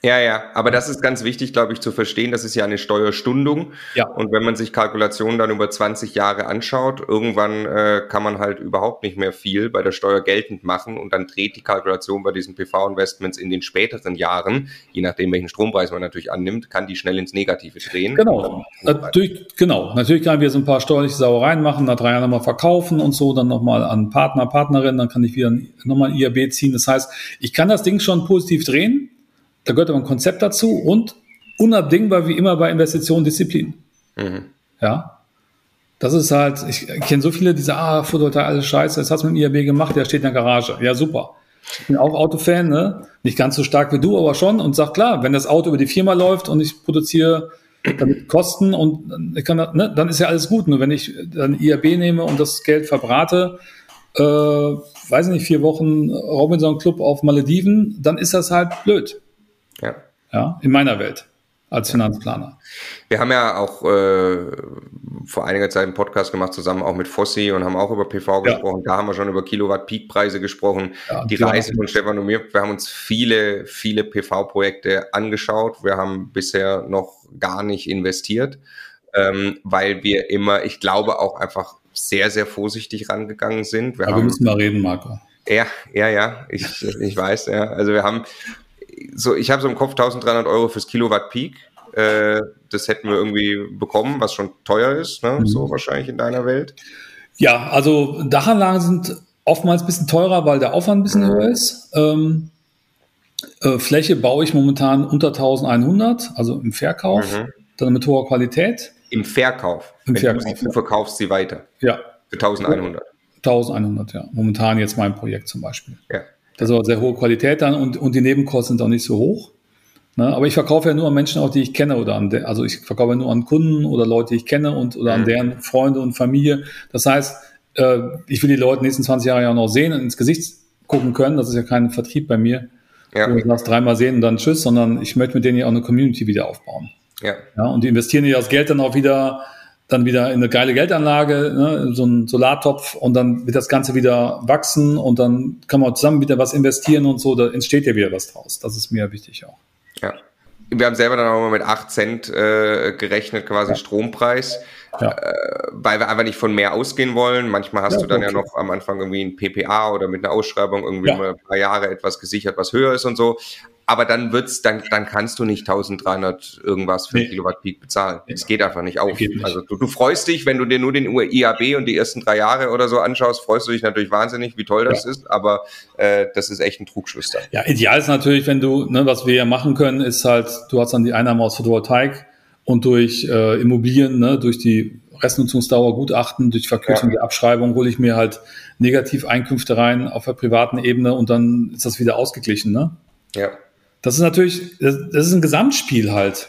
Ja, ja, aber das ist ganz wichtig, glaube ich, zu verstehen. Das ist ja eine Steuerstundung.
Ja.
Und wenn man sich Kalkulationen dann über zwanzig Jahre anschaut, irgendwann äh, kann man halt überhaupt nicht mehr viel bei der Steuer geltend machen. Und dann dreht die Kalkulation bei diesen P V-Investments in den späteren Jahren, je nachdem, welchen Strompreis man natürlich annimmt, kann die schnell ins Negative drehen.
Genau, natürlich, genau. Natürlich kann ich wieder so ein paar steuerliche Sauereien machen, nach drei Jahren nochmal verkaufen und so, dann nochmal an Partner, Partnerin, dann kann ich wieder nochmal ein I A B ziehen. Das heißt, ich kann das Ding schon positiv drehen. Da gehört aber ein Konzept dazu und unabdingbar wie immer bei Investitionen Disziplin. Mhm. Ja, das ist halt, ich kenne so viele, die sagen, ah, Photovoltaik, alles scheiße, das hast du mit dem I A B gemacht, der steht in der Garage. Ja, super. Ich bin auch Autofan, ne? Nicht ganz so stark wie du, aber schon und sag, klar, wenn das Auto über die Firma läuft und ich produziere damit Kosten und ich kann, ne, dann ist ja alles gut. Nur wenn ich dann I A B nehme und das Geld verbrate, äh, weiß nicht, vier Wochen Robinson Club auf Malediven, dann ist das halt blöd.
Ja.
Ja, in meiner Welt als Finanzplaner.
Wir haben ja auch äh, vor einiger Zeit einen Podcast gemacht, zusammen auch mit Fossi und haben auch über P V gesprochen. Ja. Da haben wir schon über Kilowatt-Peak-Preise gesprochen. Ja, die Reise von Stefan und mir, wir haben uns viele, viele P V-Projekte angeschaut. Wir haben bisher noch gar nicht investiert, ähm, weil wir immer, ich glaube, auch einfach sehr, sehr vorsichtig rangegangen sind. Wir
Aber
haben,
wir müssen mal reden, Marco.
Ja, ja, ja, ich, ich weiß, ja. Also wir haben so, ich habe so im Kopf eintausenddreihundert Euro fürs Kilowatt Peak. Äh, das hätten wir irgendwie bekommen, was schon teuer ist, ne? Mhm. So wahrscheinlich in deiner Welt.
Ja, also Dachanlagen sind oftmals ein bisschen teurer, weil der Aufwand ein bisschen mhm. höher ist. Ähm, äh, Fläche baue ich momentan unter eintausendeinhundert, also im Verkauf, mhm. dann mit hoher Qualität.
Im Verkauf?
Im
Wenn
Verkauf,
du, sie, du verkaufst sie weiter?
Ja.
Für eintausendeinhundert?
eintausendeinhundert, ja. Momentan jetzt mein Projekt zum Beispiel.
Ja.
Das ist auch sehr hohe Qualität dann und, und die Nebenkosten sind auch nicht so hoch. Ne? Aber ich verkaufe ja nur an Menschen, auch die ich kenne oder an der, also ich verkaufe ja nur an Kunden oder Leute, die ich kenne und oder an deren Freunde und Familie. Das heißt, äh, ich will die Leute in den nächsten zwanzig Jahren ja auch noch sehen und ins Gesicht gucken können. Das ist ja kein Vertrieb bei mir. Ja. Wo ich das dreimal sehen und dann tschüss, sondern ich möchte mit denen ja auch eine Community wieder aufbauen.
Ja.
Ja, und die investieren ja das Geld dann auch wieder dann wieder in eine geile Geldanlage, ne, so ein Solartopf und dann wird das Ganze wieder wachsen und dann kann man zusammen wieder was investieren und so, da entsteht ja wieder was draus. Das ist mir wichtig auch.
Ja. Wir haben selber dann auch mal mit acht Cent äh, gerechnet, quasi ja. Strompreis, ja. äh, weil wir einfach nicht von mehr ausgehen wollen. Manchmal hast ja, du dann okay. ja noch am Anfang irgendwie ein P P A oder mit einer Ausschreibung irgendwie ja. mal ein paar Jahre etwas gesichert, was höher ist und so. Aber dann wird's, dann, dann kannst du nicht eintausenddreihundert irgendwas für nee. Kilowatt Peak bezahlen. Es nee. geht einfach nicht auf. Nicht. Also du, du freust dich, wenn du dir nur den I A B und die ersten drei Jahre oder so anschaust, freust du dich natürlich wahnsinnig, wie toll das ja. ist. Aber äh, das ist echt ein Trugschluss dann.
Ja, ideal ist natürlich, wenn du, ne, was wir ja machen können, ist halt, du hast dann die Einnahme aus Photovoltaik und durch äh, Immobilien, ne, durch die Restnutzungsdauer, Gutachten, durch Verkürzung ja. der Abschreibung hole ich mir halt Negativeinkünfte rein auf der privaten Ebene und dann ist das wieder ausgeglichen, ne?
Ja.
Das ist natürlich, das, das ist ein Gesamtspiel halt.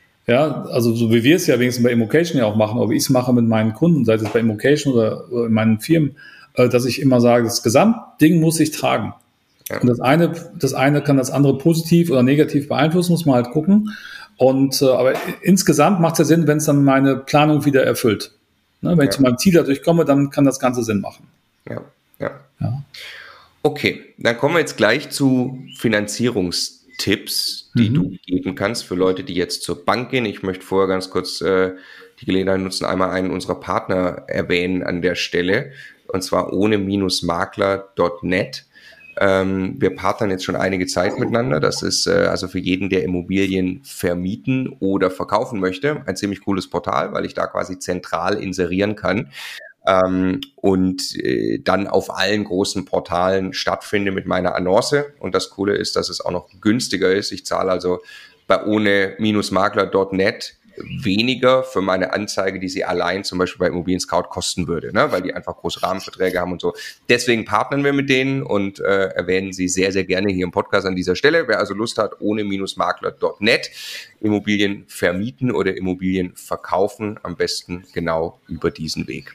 Ja, also so wie wir es ja wenigstens bei Immocation ja auch machen, aber ich es mache mit meinen Kunden, sei es bei Immocation oder, oder in meinen Firmen, äh, dass ich immer sage, das Gesamtding muss sich tragen. Ja. Und das eine, das eine kann das andere positiv oder negativ beeinflussen, muss man halt gucken. Und äh, aber insgesamt macht es ja Sinn, wenn es dann meine Planung wieder erfüllt. Ne, wenn ja. ich zu meinem Ziel dadurch komme, dann kann das Ganze Sinn machen.
Ja, ja.
ja.
Okay, dann kommen wir jetzt gleich zu Finanzierungs Tipps, die mhm. du geben kannst für Leute, die jetzt zur Bank gehen. Ich möchte vorher ganz kurz äh, die Gelegenheit nutzen, einmal einen unserer Partner erwähnen an der Stelle, und zwar ohne makler Punkt net. Ähm, wir partnern jetzt schon einige Zeit miteinander. Das ist äh, also für jeden, der Immobilien vermieten oder verkaufen möchte, ein ziemlich cooles Portal, weil ich da quasi zentral inserieren kann. Ähm, und äh, dann auf allen großen Portalen stattfinde mit meiner Annonce. Und das Coole ist, dass es auch noch günstiger ist. Ich zahle also bei ohne makler Punkt net weniger für meine Anzeige, die sie allein zum Beispiel bei Immobilien Scout kosten würde, ne? Weil die einfach große Rahmenverträge haben und so. Deswegen partnern wir mit denen und äh, erwähnen sie sehr, sehr gerne hier im Podcast an dieser Stelle. Wer also Lust hat, ohne makler Punkt net Immobilien vermieten oder Immobilien verkaufen, am besten genau über diesen Weg.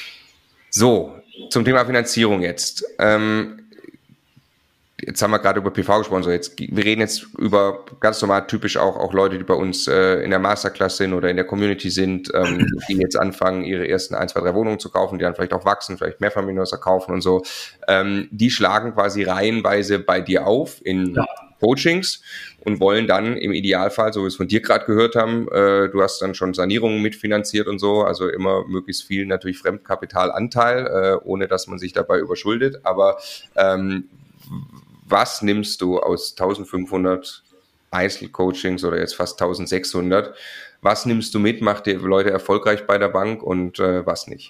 So, zum Thema Finanzierung jetzt. Ähm, jetzt haben wir gerade über P V gesprochen. So jetzt, wir reden jetzt über ganz normal, typisch auch, auch Leute, die bei uns äh, in der Masterclass sind oder in der Community sind, ähm, die jetzt anfangen, ihre ersten ein, zwei, drei Wohnungen zu kaufen, die dann vielleicht auch wachsen, vielleicht Mehrfamilienhäuser kaufen und so. Ähm, die schlagen quasi reihenweise bei dir auf in ja. Coachings und wollen dann im Idealfall, so wie wir es von dir gerade gehört haben, äh, du hast dann schon Sanierungen mitfinanziert und so, also immer möglichst viel natürlich Fremdkapitalanteil, äh, ohne dass man sich dabei überschuldet. Aber ähm, was nimmst du aus eintausendfünfhundert Einzelcoachings oder jetzt fast eintausendsechshundert? Was nimmst du mit? Macht die Leute erfolgreich bei der Bank und äh, was nicht?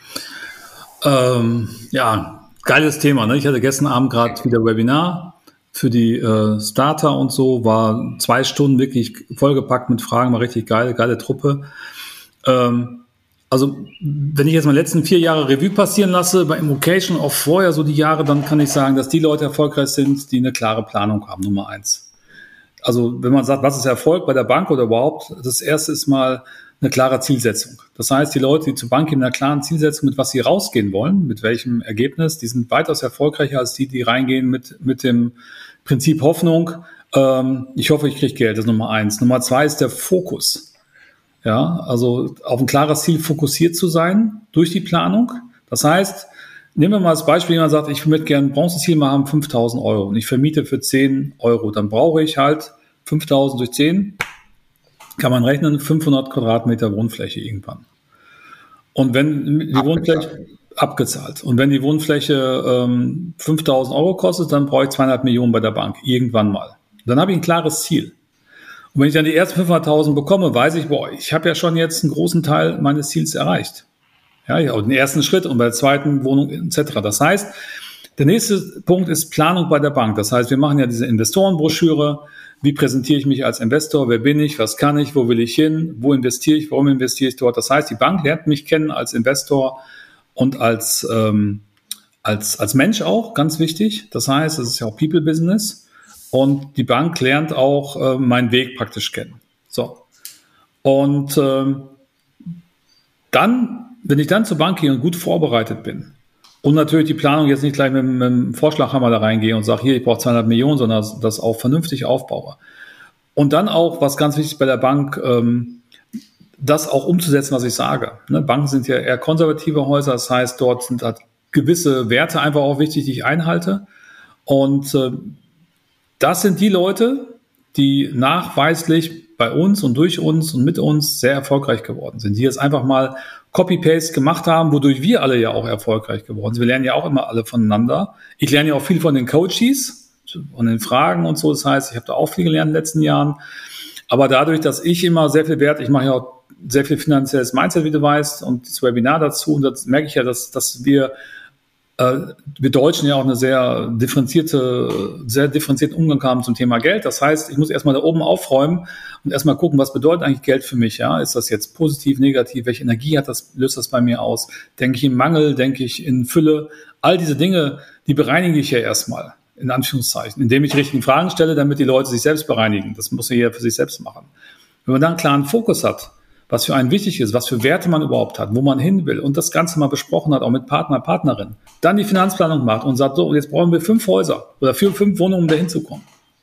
Ähm, ja, geiles Thema. Ne? Ich hatte gestern Abend gerade wieder Webinar für die äh, Starter und so, war zwei Stunden wirklich vollgepackt mit Fragen, war richtig geil, geile Truppe. Ähm, also wenn ich jetzt meine letzten vier Jahre Revue passieren lasse, bei Immocation auch vorher so die Jahre, dann kann ich sagen, dass die Leute erfolgreich sind, die eine klare Planung haben, Nummer eins. Also wenn man sagt, was ist Erfolg bei der Bank oder überhaupt, das erste ist mal eine klare Zielsetzung. Das heißt, die Leute, die zur Bank gehen, mit einer klaren Zielsetzung, mit was sie rausgehen wollen, mit welchem Ergebnis, die sind weitaus erfolgreicher als die, die reingehen mit mit dem Prinzip Hoffnung. Ähm, ich hoffe, ich kriege Geld, das ist Nummer eins. Nummer zwei ist der Fokus. Ja, also auf ein klares Ziel fokussiert zu sein durch die Planung. Das heißt, nehmen wir mal als Beispiel, jemand sagt, ich möchte gerne ein Bronzeziel mal haben, fünftausend Euro und ich vermiete für zehn Euro. Dann brauche ich halt fünftausend durch zehn, kann man rechnen, fünfhundert Quadratmeter Wohnfläche irgendwann. Und wenn die abgezahlt. Wohnfläche abgezahlt und wenn die Wohnfläche ähm, fünftausend Euro kostet, dann brauche ich zweieinhalb Millionen bei der Bank, irgendwann mal. Dann habe ich ein klares Ziel. Und wenn ich dann die ersten fünfhunderttausend bekomme, weiß ich, boah, ich habe ja schon jetzt einen großen Teil meines Ziels erreicht. Ja, ich habe den ersten Schritt und bei der zweiten Wohnung et cetera. Das heißt, der nächste Punkt ist Planung bei der Bank. Das heißt, wir machen ja diese Investorenbroschüre. Wie präsentiere ich mich als Investor? Wer bin ich? Was kann ich? Wo will ich hin? Wo investiere ich? Warum investiere ich dort? Das heißt, die Bank lernt mich kennen als Investor und als, ähm, als, als Mensch auch, ganz wichtig. Das heißt, es ist ja auch People-Business. Und die Bank lernt auch äh, meinen Weg praktisch kennen. So. Und ähm, dann, wenn ich dann zur Bank gehe und gut vorbereitet bin und natürlich die Planung jetzt nicht gleich mit, mit dem Vorschlaghammer da reingehe und sage, hier, ich brauche zweihundert Millionen, sondern das auch vernünftig aufbaue. Und dann auch, was ganz wichtig bei der Bank, ähm, das auch umzusetzen, was ich sage. Ne? Banken sind ja eher konservative Häuser, das heißt, dort sind halt gewisse Werte einfach auch wichtig, die ich einhalte. Und äh, das sind die Leute, die nachweislich bei uns und durch uns und mit uns sehr erfolgreich geworden sind, die jetzt einfach mal Copy-Paste gemacht haben, wodurch wir alle ja auch erfolgreich geworden sind. Wir lernen ja auch immer alle voneinander. Ich lerne ja auch viel von den Coaches und den Fragen und so. Das heißt, ich habe da auch viel gelernt in den letzten Jahren. Aber dadurch, dass ich immer sehr viel Wert, ich mache ja auch sehr viel finanzielles Mindset, wie du weißt, und das Webinar dazu. Und das merke ich ja, dass, dass wir wir Deutschen ja auch eine sehr differenzierte, sehr differenzierten Umgang haben zum Thema Geld. Das heißt, ich muss erstmal da oben aufräumen und erstmal gucken, was bedeutet eigentlich Geld für mich? Ja, ist das jetzt positiv, negativ? Welche Energie hat das, löst das bei mir aus? Denke ich in Mangel? Denke ich in Fülle? All diese Dinge, die bereinige ich ja erstmal, in Anführungszeichen, indem ich die richtigen Fragen stelle, damit die Leute sich selbst bereinigen. Das muss ja jeder für sich selbst machen. Wenn man da einen klaren Fokus hat, was für einen wichtig ist, was für Werte man überhaupt hat, wo man hin will und das Ganze mal besprochen hat, auch mit Partner, Partnerin, dann die Finanzplanung macht und sagt, so, jetzt brauchen wir fünf Häuser oder vier, fünf Wohnungen, um da hinzukommen.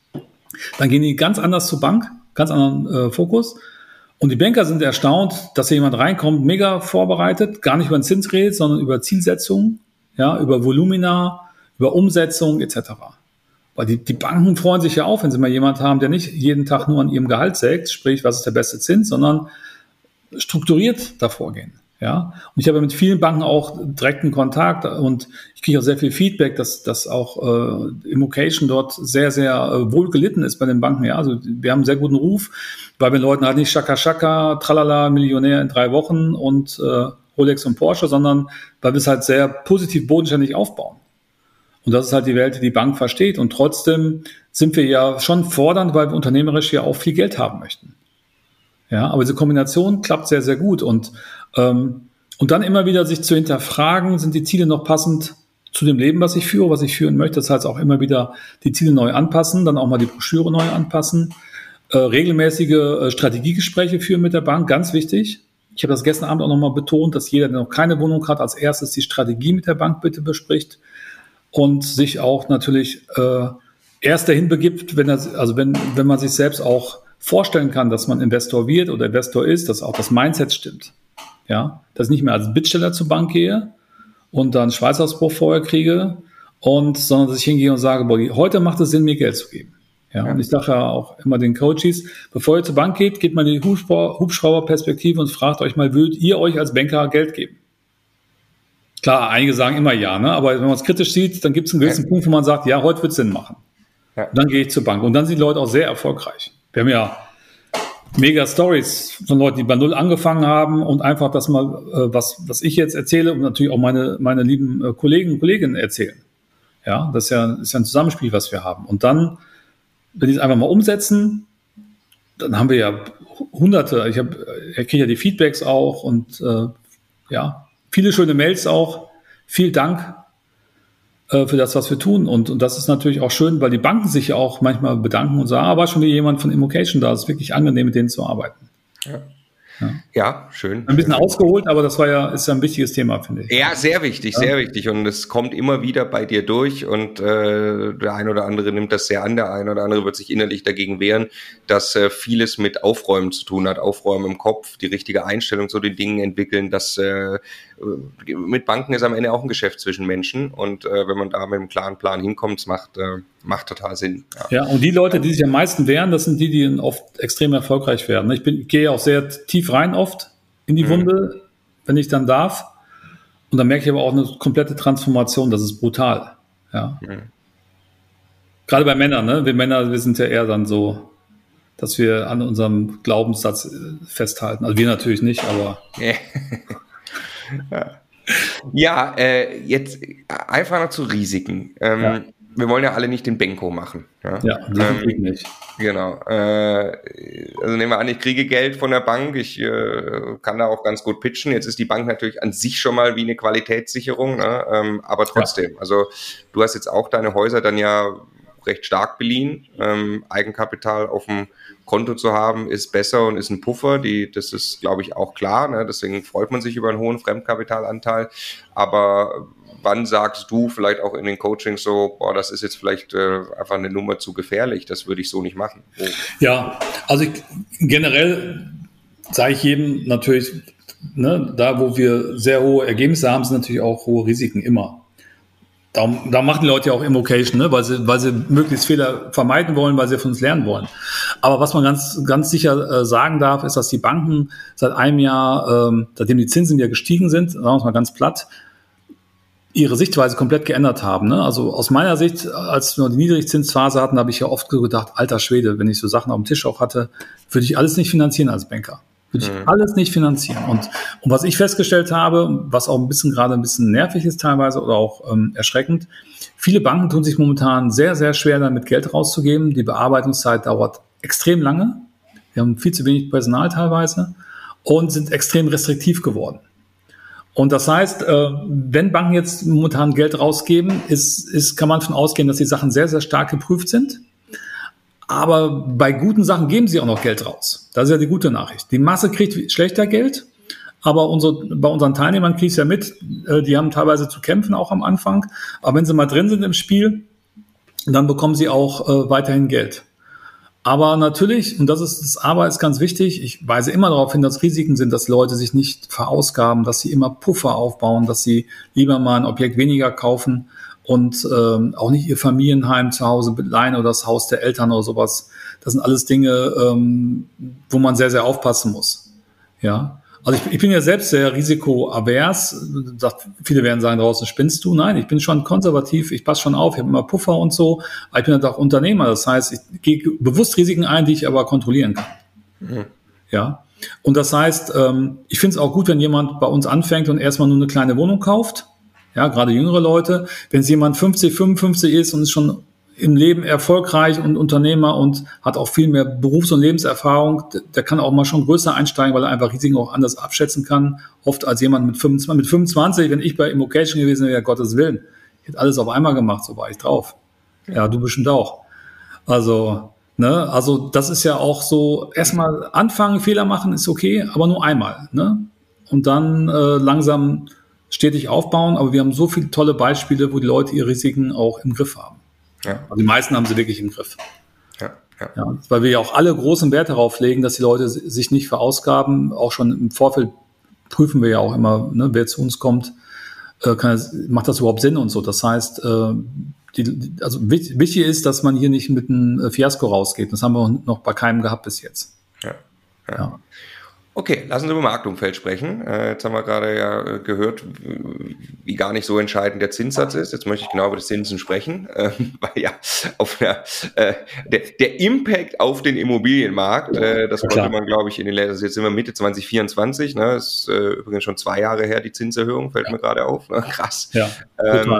Dann gehen die ganz anders zur Bank, ganz anderen äh, Fokus. Und die Banker sind erstaunt, dass hier jemand reinkommt, mega vorbereitet, gar nicht über den Zins redet, sondern über Zielsetzungen, ja, über Volumina, über Umsetzung et cetera. Weil die, die Banken freuen sich ja auch, wenn sie mal jemand haben, der nicht jeden Tag nur an ihrem Gehalt sägt, sprich, was ist der beste Zins, sondern strukturiert davor gehen. Ja? Und ich habe mit vielen Banken auch direkten Kontakt und ich kriege auch sehr viel Feedback, dass, dass auch äh, Immocation dort sehr, sehr äh, wohl gelitten ist bei den Banken. Ja? Also wir haben einen sehr guten Ruf, weil wir Leuten halt nicht Schaka Schaka, Tralala, Millionär in drei Wochen und äh, Rolex und Porsche, sondern weil wir es halt sehr positiv bodenständig aufbauen. Und das ist halt die Welt, die die Bank versteht. Und trotzdem sind wir ja schon fordernd, weil wir unternehmerisch ja auch viel Geld haben möchten. Ja, aber diese Kombination klappt sehr, sehr gut. Und, ähm, und dann immer wieder sich zu hinterfragen, sind die Ziele noch passend zu dem Leben, was ich führe, was ich führen möchte. Das heißt auch immer wieder die Ziele neu anpassen, dann auch mal die Broschüre neu anpassen. Äh, regelmäßige äh, Strategiegespräche führen mit der Bank, ganz wichtig. Ich habe das gestern Abend auch nochmal betont, dass jeder, der noch keine Wohnung hat, als erstes die Strategie mit der Bank bitte bespricht und sich auch natürlich äh, erst dahin begibt, wenn das, also wenn, wenn man sich selbst auch vorstellen kann, dass man Investor wird oder Investor ist, dass auch das Mindset stimmt. Ja, dass ich nicht mehr als Bittsteller zur Bank gehe und dann Schweißausbruch vorher kriege, und, sondern dass ich hingehe und sage, boah, heute macht es Sinn, mir Geld zu geben. Ja, und ich sage ja auch immer den Coaches, bevor ihr zur Bank geht, geht mal in die Hubschrauberperspektive und fragt euch mal, würdet ihr euch als Banker Geld geben? Klar, einige sagen immer ja, ne? Aber wenn man es kritisch sieht, dann gibt es einen gewissen ja. Punkt, wo man sagt, ja, heute wird es Sinn machen. Ja. Dann gehe ich zur Bank. Und dann sind die Leute auch sehr erfolgreich. Wir haben ja mega Stories von Leuten, die bei Null angefangen haben und einfach das mal, äh, was, was ich jetzt erzähle und natürlich auch meine, meine lieben äh, Kollegen und Kolleginnen erzählen. Ja, das ist ja, ist ja ein Zusammenspiel, was wir haben. Und dann, wenn die es einfach mal umsetzen, dann haben wir ja hunderte, ich habe, ich kriege ja die Feedbacks auch und äh, ja, viele schöne Mails auch. Vielen Dank äh, für das, was wir tun. Und, und das ist natürlich auch schön, weil die Banken sich ja auch manchmal bedanken und sagen, ah, war schon wieder jemand von Immocation da. Es ist wirklich angenehm, mit denen zu arbeiten.
Ja. Ja. ja, schön.
Ein bisschen ausgeholt, aber das war ja, ist ja ein wichtiges Thema, finde ich.
Ja, sehr wichtig, sehr ja. wichtig. Und es kommt immer wieder bei dir durch und äh, der ein oder andere nimmt das sehr an, der ein oder andere wird sich innerlich dagegen wehren, dass äh, vieles mit Aufräumen zu tun hat, Aufräumen im Kopf, die richtige Einstellung zu den Dingen entwickeln. Das äh, mit Banken ist am Ende auch ein Geschäft zwischen Menschen und äh, wenn man da mit einem klaren Plan hinkommt, es macht, äh, macht total Sinn.
Ja. ja, und die Leute, die sich am meisten wehren, das sind die, die oft extrem erfolgreich werden. Ich bin, ich gehe auch sehr tief rein oft in die Wunde, mhm. wenn ich dann darf. Und dann merke ich aber auch eine komplette Transformation. Das ist brutal. Ja. Mhm. Gerade bei Männern, ne? Wir Männer, wir sind ja eher dann so, dass wir an unserem Glaubenssatz festhalten. Also wir natürlich nicht, aber...
ja, ja äh, jetzt einfach noch zu Risiken. Ähm, ja. Wir wollen ja alle nicht den Benko machen. Ja,
ja das ähm, nicht.
Genau. Äh, also nehmen wir an, ich kriege Geld von der Bank, ich äh, kann da auch ganz gut pitchen. Jetzt ist die Bank natürlich an sich schon mal wie eine Qualitätssicherung, ne? ähm, aber trotzdem. Ja. Also du hast jetzt auch deine Häuser dann ja recht stark beliehen. Ähm, Eigenkapital auf dem Konto zu haben ist besser und ist ein Puffer. Die, das ist, glaube ich, auch klar. Ne? Deswegen freut man sich über einen hohen Fremdkapitalanteil. Aber wann sagst du vielleicht auch in den Coachings so, boah, das ist jetzt vielleicht äh, einfach eine Nummer zu gefährlich, das würde ich so nicht machen? Oh.
Ja, also ich, generell sage ich jedem natürlich, ne, da wo wir sehr hohe Ergebnisse haben, sind natürlich auch hohe Risiken immer. Da, da machen die Leute ja auch Immocation, ne, weil sie, weil sie möglichst Fehler vermeiden wollen, weil sie von uns lernen wollen. Aber was man ganz, ganz sicher äh, sagen darf, ist, dass die Banken seit einem Jahr, ähm, seitdem die Zinsen wieder gestiegen sind, sagen wir es mal ganz platt, ihre Sichtweise komplett geändert haben. Ne? Also aus meiner Sicht, als wir die Niedrigzinsphase hatten, habe ich ja oft gedacht, alter Schwede, wenn ich so Sachen auf dem Tisch auch hatte, würde ich alles nicht finanzieren als Banker. Würde ich mhm. alles nicht finanzieren. Und, und was ich festgestellt habe, was auch ein bisschen gerade ein bisschen nervig ist teilweise oder auch ähm, erschreckend, viele Banken tun sich momentan sehr, sehr schwer damit Geld rauszugeben. Die Bearbeitungszeit dauert extrem lange. Wir haben viel zu wenig Personal teilweise und sind extrem restriktiv geworden. Und das heißt, wenn Banken jetzt momentan Geld rausgeben, ist, ist, kann man davon ausgehen, dass die Sachen sehr, sehr stark geprüft sind. Aber bei guten Sachen geben sie auch noch Geld raus. Das ist ja die gute Nachricht. Die Masse kriegt schlechter Geld, aber unsere, bei unseren Teilnehmern kriegt es ja mit, die haben teilweise zu kämpfen, auch am Anfang. Aber wenn sie mal drin sind im Spiel, dann bekommen sie auch äh, weiterhin Geld. Aber natürlich, und das ist das Aber ist ganz wichtig, ich weise immer darauf hin, dass Risiken sind, dass Leute sich nicht verausgaben, dass sie immer Puffer aufbauen, dass sie lieber mal ein Objekt weniger kaufen und ähm, auch nicht ihr Familienheim zu Hause leihen oder das Haus der Eltern oder sowas. Das sind alles Dinge, ähm, wo man sehr, sehr aufpassen muss. Ja. Also ich, ich bin ja selbst sehr risikoavers. Viele werden sagen, draußen spinnst du. Nein, ich bin schon konservativ, ich passe schon auf, ich habe immer Puffer und so. Aber ich bin halt auch Unternehmer. Das heißt, ich gehe bewusst Risiken ein, die ich aber kontrollieren kann. Mhm. Ja. Und das heißt, ich finde es auch gut, wenn jemand bei uns anfängt und erstmal nur eine kleine Wohnung kauft. Ja, gerade jüngere Leute. Wenn es jemand fünfzig, fünfundfünfzig ist und ist schon im Leben erfolgreich und Unternehmer und hat auch viel mehr Berufs- und Lebenserfahrung, der kann auch mal schon größer einsteigen, weil er einfach Risiken auch anders abschätzen kann, oft als jemand mit fünfundzwanzig. Mit fünfundzwanzig, wenn ich bei Immocation gewesen wäre, Gottes Willen, ich hätte alles auf einmal gemacht, so war ich drauf. Ja, du bestimmt auch. Also, ne, also das ist ja auch so, erstmal anfangen, Fehler machen ist okay, aber nur einmal, ne? Und dann äh, langsam stetig aufbauen, aber wir haben so viele tolle Beispiele, wo die Leute ihre Risiken auch im Griff haben. Ja. Also die meisten haben sie wirklich im Griff. Ja, ja. Ja, weil wir ja auch alle großen Wert darauf legen, dass die Leute sich nicht verausgaben. Auch schon im Vorfeld prüfen wir ja auch immer, ne, wer zu uns kommt, äh, kann das, macht das überhaupt Sinn und so. Das heißt, äh, die, also wichtig ist, dass man hier nicht mit einem Fiasko rausgeht. Das haben wir noch bei keinem gehabt bis jetzt.
Ja, ja. ja. Okay, lassen Sie über Marktumfeld sprechen. Äh, jetzt haben wir gerade ja gehört, wie gar nicht so entscheidend der Zinssatz ist. Jetzt möchte ich genau über das Zinsen sprechen, äh, weil ja auf der, äh, der, der Impact auf den Immobilienmarkt, äh, das konnte man, glaube ich, in den letzten, jetzt sind wir Mitte zwanzig vierundzwanzig, ne, ist äh, übrigens schon zwei Jahre her, die Zinserhöhung, fällt mir gerade auf, ne? Krass. Ja, ähm,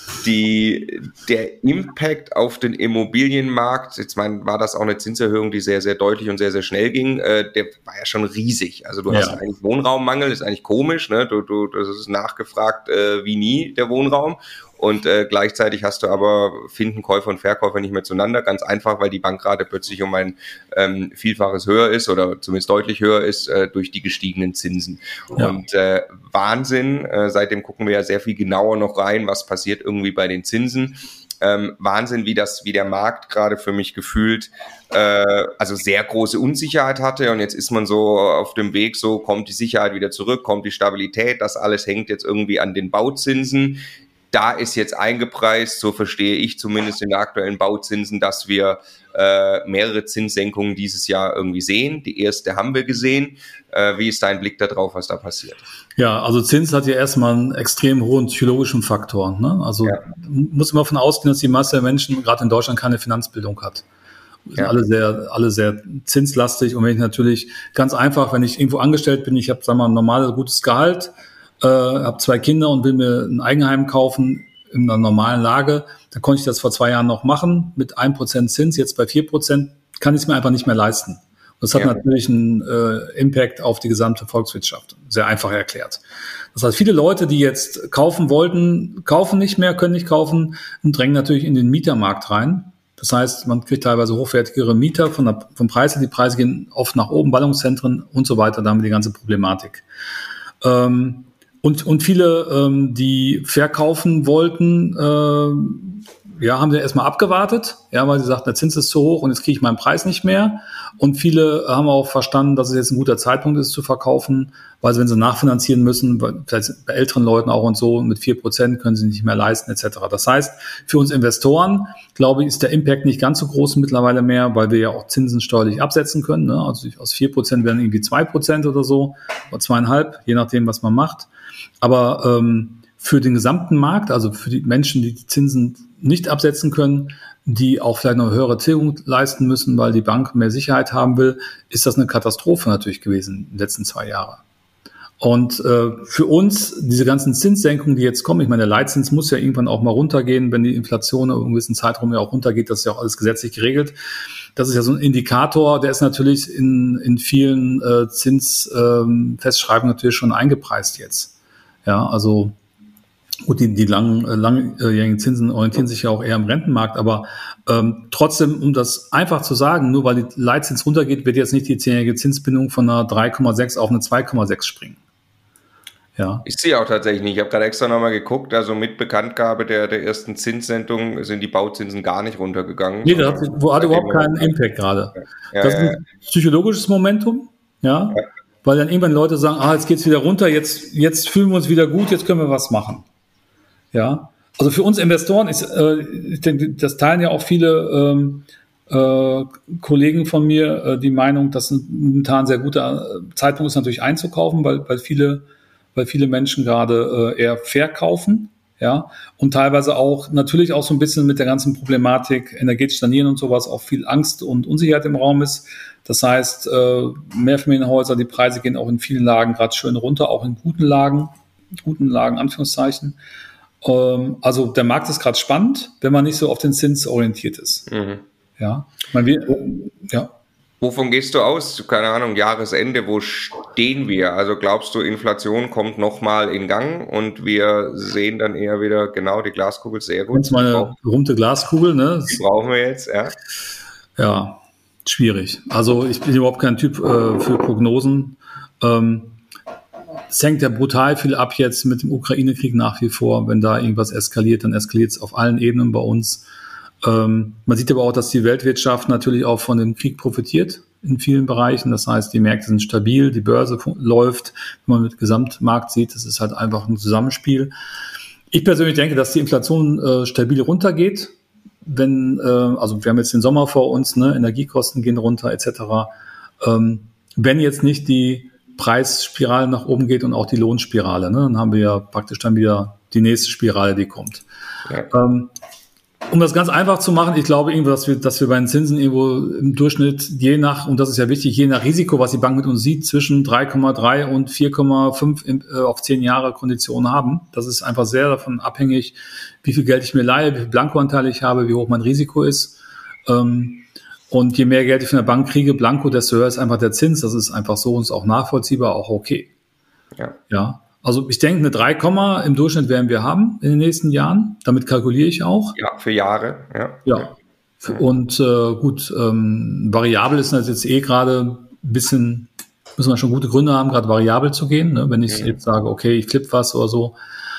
die, der Impact auf den Immobilienmarkt, jetzt mein, war das auch eine Zinserhöhung, die sehr, sehr deutlich und sehr, sehr schnell ging, äh, der war ja schon riesig. Also du hast ja. eigentlich Wohnraummangel, ist eigentlich komisch, ne? Du, du, das ist nachgefragt äh, wie nie, der Wohnraum. Und äh, gleichzeitig hast du aber, finden Käufer und Verkäufer nicht mehr zueinander, ganz einfach, weil die Bankrate plötzlich um ein ähm, Vielfaches höher ist oder zumindest deutlich höher ist äh, durch die gestiegenen Zinsen. Ja. Und äh, Wahnsinn, äh, seitdem gucken wir ja sehr viel genauer noch rein, was passiert irgendwie bei den Zinsen. Ähm, Wahnsinn, wie das, wie der Markt gerade für mich gefühlt, äh, also sehr große Unsicherheit hatte und jetzt ist man so auf dem Weg, so kommt die Sicherheit wieder zurück, kommt die Stabilität, das alles hängt jetzt irgendwie an den Bauzinsen. Da ist jetzt eingepreist, so verstehe ich zumindest in den aktuellen Bauzinsen, dass wir äh, mehrere Zinssenkungen dieses Jahr irgendwie sehen. Die erste haben wir gesehen. Äh, wie ist dein Blick darauf, was da passiert?
Ja, also Zins hat ja erstmal einen extrem hohen psychologischen Faktor. Ne? Also ja. muss man davon ausgehen, dass die Masse der Menschen gerade in Deutschland keine Finanzbildung hat. Wir sind ja. alle sehr, alle sehr zinslastig. Und wenn ich natürlich ganz einfach, wenn ich irgendwo angestellt bin, ich habe, sagen wir mal, ein normales, gutes Gehalt, äh, habe zwei Kinder und will mir ein Eigenheim kaufen in einer normalen Lage, dann konnte ich das vor zwei Jahren noch machen mit ein Prozent Zins. Jetzt bei vier Prozent kann ich es mir einfach nicht mehr leisten. Das hat ja. natürlich einen äh, Impact auf die gesamte Volkswirtschaft. Sehr einfach erklärt. Das heißt, viele Leute, die jetzt kaufen wollten, kaufen nicht mehr, können nicht kaufen und drängen natürlich in den Mietermarkt rein. Das heißt, man kriegt teilweise hochwertigere Mieter von der, vom Preis her. Die Preise gehen oft nach oben, Ballungszentren und so weiter. Da haben wir die ganze Problematik. Ähm, und, und viele, ähm, die verkaufen wollten, äh, ja, haben sie erstmal abgewartet, ja, weil sie sagten, der Zins ist zu hoch und jetzt kriege ich meinen Preis nicht mehr. Und viele haben auch verstanden, dass es jetzt ein guter Zeitpunkt ist zu verkaufen, weil sie, wenn sie nachfinanzieren müssen, vielleicht bei älteren Leuten auch und so, mit vier Prozent können sie nicht mehr leisten, et cetera. Das heißt, für uns Investoren, glaube ich, ist der Impact nicht ganz so groß mittlerweile mehr, weil wir ja auch Zinsen steuerlich absetzen können. Ne? Also aus vier Prozent werden irgendwie zwei Prozent oder so, oder zweieinhalb, je nachdem, was man macht. Aber ähm, für den gesamten Markt, also für die Menschen, die die Zinsen nicht absetzen können, die auch vielleicht noch höhere Tilgung leisten müssen, weil die Bank mehr Sicherheit haben will, ist das eine Katastrophe natürlich gewesen in den letzten zwei Jahren. Und äh, für uns, diese ganzen Zinssenkungen, die jetzt kommen, ich meine, der Leitzins muss ja irgendwann auch mal runtergehen, wenn die Inflation in einem gewissen Zeitraum ja auch runtergeht, das ist ja auch alles gesetzlich geregelt. Das ist ja so ein Indikator, der ist natürlich in, in vielen äh, Zinsfestschreibungen äh, natürlich schon eingepreist jetzt. Ja, also gut, die, die langen, langjährigen Zinsen orientieren sich ja auch eher am Rentenmarkt, aber ähm, trotzdem, um das einfach zu sagen, nur weil die Leitzins runtergeht, wird jetzt nicht die zehnjährige Zinsbindung von einer drei Komma sechs auf eine zwei Komma sechs springen. Ja.
Ich sehe auch tatsächlich nicht. Ich habe gerade extra nochmal geguckt, also mit Bekanntgabe der, der ersten Zinssendung sind die Bauzinsen gar nicht runtergegangen.
Nee, das hat, hat überhaupt keinen Impact gerade. Ja, das ist ein psychologisches Momentum, ja, ja, weil dann irgendwann Leute sagen, ah, jetzt geht's wieder runter, jetzt, jetzt fühlen wir uns wieder gut, jetzt können wir was machen. Ja, also für uns Investoren ist, äh, ich denke, das teilen ja auch viele ähm, äh, Kollegen von mir, äh, die Meinung, dass momentan ein sehr guter Zeitpunkt ist, natürlich einzukaufen, weil, weil viele, weil viele Menschen gerade äh, eher verkaufen, ja, und teilweise auch natürlich auch so ein bisschen mit der ganzen Problematik energetisch sanieren und sowas auch viel Angst und Unsicherheit im Raum ist. Das heißt, äh, Mehrfamilienhäuser, die Preise gehen auch in vielen Lagen gerade schön runter, auch in guten Lagen, guten Lagen, Anführungszeichen. Also der Markt ist gerade spannend, wenn man nicht so auf den Zins orientiert ist. Mhm. Ja, man will, ja.
Wovon gehst du aus? Keine Ahnung, Jahresende, wo stehen wir? Also glaubst du, Inflation kommt nochmal in Gang und wir sehen dann eher wieder, genau, die Glaskugel sehr gut.
Das ist meine berühmte Glaskugel, ne?
Die brauchen wir jetzt, ja.
Ja, schwierig. Also ich bin überhaupt kein Typ äh, für Prognosen. Ähm, Es hängt ja brutal viel ab jetzt mit dem Ukraine-Krieg nach wie vor. Wenn da irgendwas eskaliert, dann eskaliert es auf allen Ebenen bei uns. Ähm, man sieht aber auch, dass die Weltwirtschaft natürlich auch von dem Krieg profitiert in vielen Bereichen. Das heißt, die Märkte sind stabil, die Börse läuft. Wenn man mit Gesamtmarkt sieht, das ist halt einfach ein Zusammenspiel. Ich persönlich denke, dass die Inflation äh, stabil runtergeht. Wenn, äh, also wir haben jetzt den Sommer vor uns, ne, Energiekosten gehen runter et cetera. Ähm, wenn jetzt nicht die Preisspirale nach oben geht und auch die Lohnspirale, ne, dann haben wir ja praktisch dann wieder die nächste Spirale, die kommt. Ja. Ähm, um das ganz einfach zu machen, ich glaube irgendwo, dass wir, dass wir bei den Zinsen irgendwo im Durchschnitt je nach, und das ist ja wichtig, je nach Risiko, was die Bank mit uns sieht, zwischen drei Komma drei und vier Komma fünf in, äh, auf zehn Jahre Konditionen haben. Das ist einfach sehr davon abhängig, wie viel Geld ich mir leihe, wie viel Blankoanteile ich habe, wie hoch mein Risiko ist. Ähm, und je mehr Geld ich von der Bank kriege, Blanko, desto höher ist einfach der Zins. Das ist einfach so und ist auch nachvollziehbar, auch okay. Ja. Ja. Also ich denke, eine drei, im Durchschnitt werden wir haben in den nächsten Jahren. Damit kalkuliere ich auch.
Ja, für Jahre. Ja.
Ja. Und äh, gut, ähm, variabel ist das jetzt eh gerade ein bisschen, müssen wir schon gute Gründe haben, gerade variabel zu gehen. Ne? Wenn ich mhm. jetzt sage, okay, ich flippe was oder so.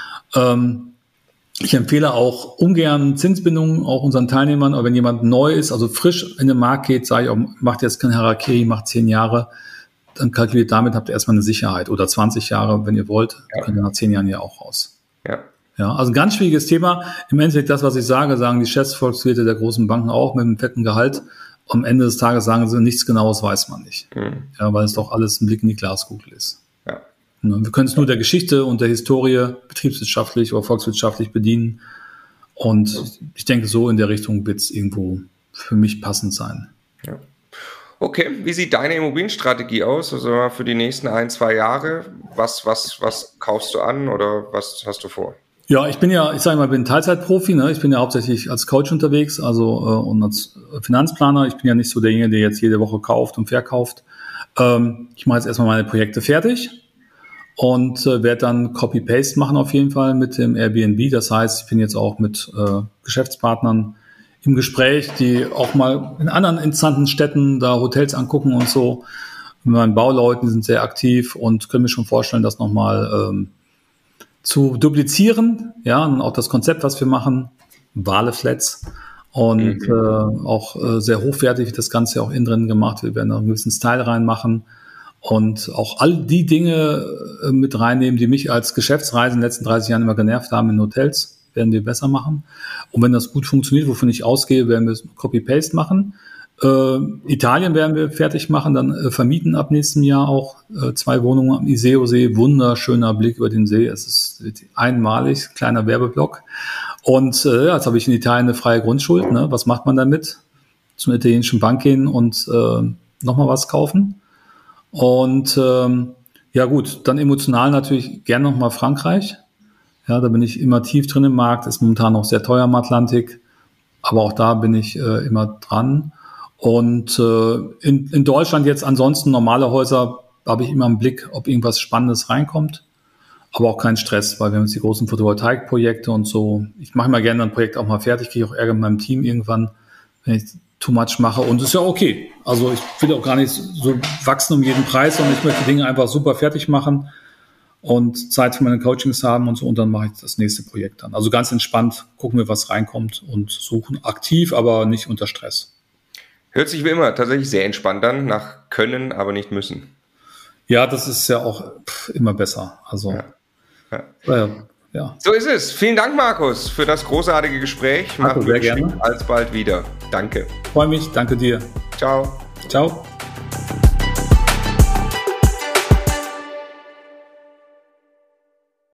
Ähm, ich empfehle auch ungern Zinsbindungen, auch unseren Teilnehmern. Aber wenn jemand neu ist, also frisch in den Markt geht, sage ich auch, macht jetzt kein Harakiri, macht zehn Jahre. Dann kalkuliert damit, habt ihr erstmal eine Sicherheit. Oder zwanzig Jahre, wenn ihr wollt, ja. könnt ihr nach zehn Jahren ja auch raus. Ja. Ja, also ein ganz schwieriges Thema. Im Endeffekt das, was ich sage, sagen die Chefsvolkswirte der großen Banken auch mit einem fetten Gehalt. Am Ende des Tages sagen sie, nichts Genaues weiß man nicht. Mhm. Ja, weil es doch alles ein Blick in die Glaskugel ist. Ja. Wir können es nur der Geschichte und der Historie betriebswirtschaftlich oder volkswirtschaftlich bedienen. Und mhm. ich denke, so in der Richtung wird es irgendwo für mich passend sein.
Ja. Okay, wie sieht deine Immobilienstrategie aus? Also für die nächsten ein, zwei Jahre, was, was, was kaufst du an oder was hast du vor?
Ja, ich bin ja, ich sage mal, bin Teilzeitprofi, ne? Ich bin ja hauptsächlich als Coach unterwegs, also äh, und als Finanzplaner. Ich bin ja nicht so derjenige, der jetzt jede Woche kauft und verkauft. Ähm, ich mache jetzt erstmal meine Projekte fertig und äh, werde dann Copy-Paste machen auf jeden Fall mit dem Airbnb. Das heißt, ich bin jetzt auch mit äh, Geschäftspartnern im Gespräch, die auch mal in anderen interessanten Städten da Hotels angucken und so. Mit meinen Bauleuten, die sind sehr aktiv und können mir schon vorstellen, das nochmal ähm, zu duplizieren. Ja, und auch das Konzept, was wir machen, Wale-Flats. Und mhm. äh, auch äh, sehr hochwertig das Ganze auch innen drin gemacht. Wir werden da einen gewissen Style reinmachen und auch all die Dinge äh, mit reinnehmen, die mich als Geschäftsreise in den letzten dreißig Jahren immer genervt haben in Hotels. Werden wir besser machen. Und wenn das gut funktioniert, wovon ich ausgehe, werden wir Copy-Paste machen. Äh, Italien werden wir fertig machen, dann äh, vermieten ab nächstem Jahr auch äh, zwei Wohnungen am Iseo-See. Wunderschöner Blick über den See. Es ist einmalig, kleiner Werbeblock. Und äh, jetzt habe ich in Italien eine freie Grundschuld. Ne? Was macht man damit? Zur italienischen Bank gehen und äh, nochmal was kaufen. Und ähm, ja gut, dann emotional natürlich gerne nochmal Frankreich. Ja, da bin ich immer tief drin im Markt, ist momentan noch sehr teuer im Atlantik, aber auch da bin ich äh, immer dran. Und äh, in, in Deutschland jetzt ansonsten normale Häuser habe ich immer im Blick, ob irgendwas Spannendes reinkommt, aber auch kein Stress, weil wir haben jetzt die großen Photovoltaikprojekte und so. Ich mache immer gerne ein Projekt auch mal fertig, kriege auch Ärger mit meinem Team irgendwann, wenn ich too much mache und das ist ja okay. Also ich will auch gar nicht so wachsen um jeden Preis, sondern ich möchte Dinge einfach super fertig machen und Zeit für meine Coachings haben und so und dann mache ich das nächste Projekt dann. Also ganz entspannt gucken wir, was reinkommt und suchen aktiv, aber nicht unter Stress.
Hört sich wie immer tatsächlich sehr entspannt an, nach können, aber nicht müssen.
Ja, das ist ja auch pff, immer besser. Also ja. Ja. Äh, ja.
So ist es. Vielen Dank, Markus, für das großartige Gespräch.
Marco, sehr gerne.
Alsbald wieder. Danke.
Freue mich. Danke dir.
Ciao.
Ciao.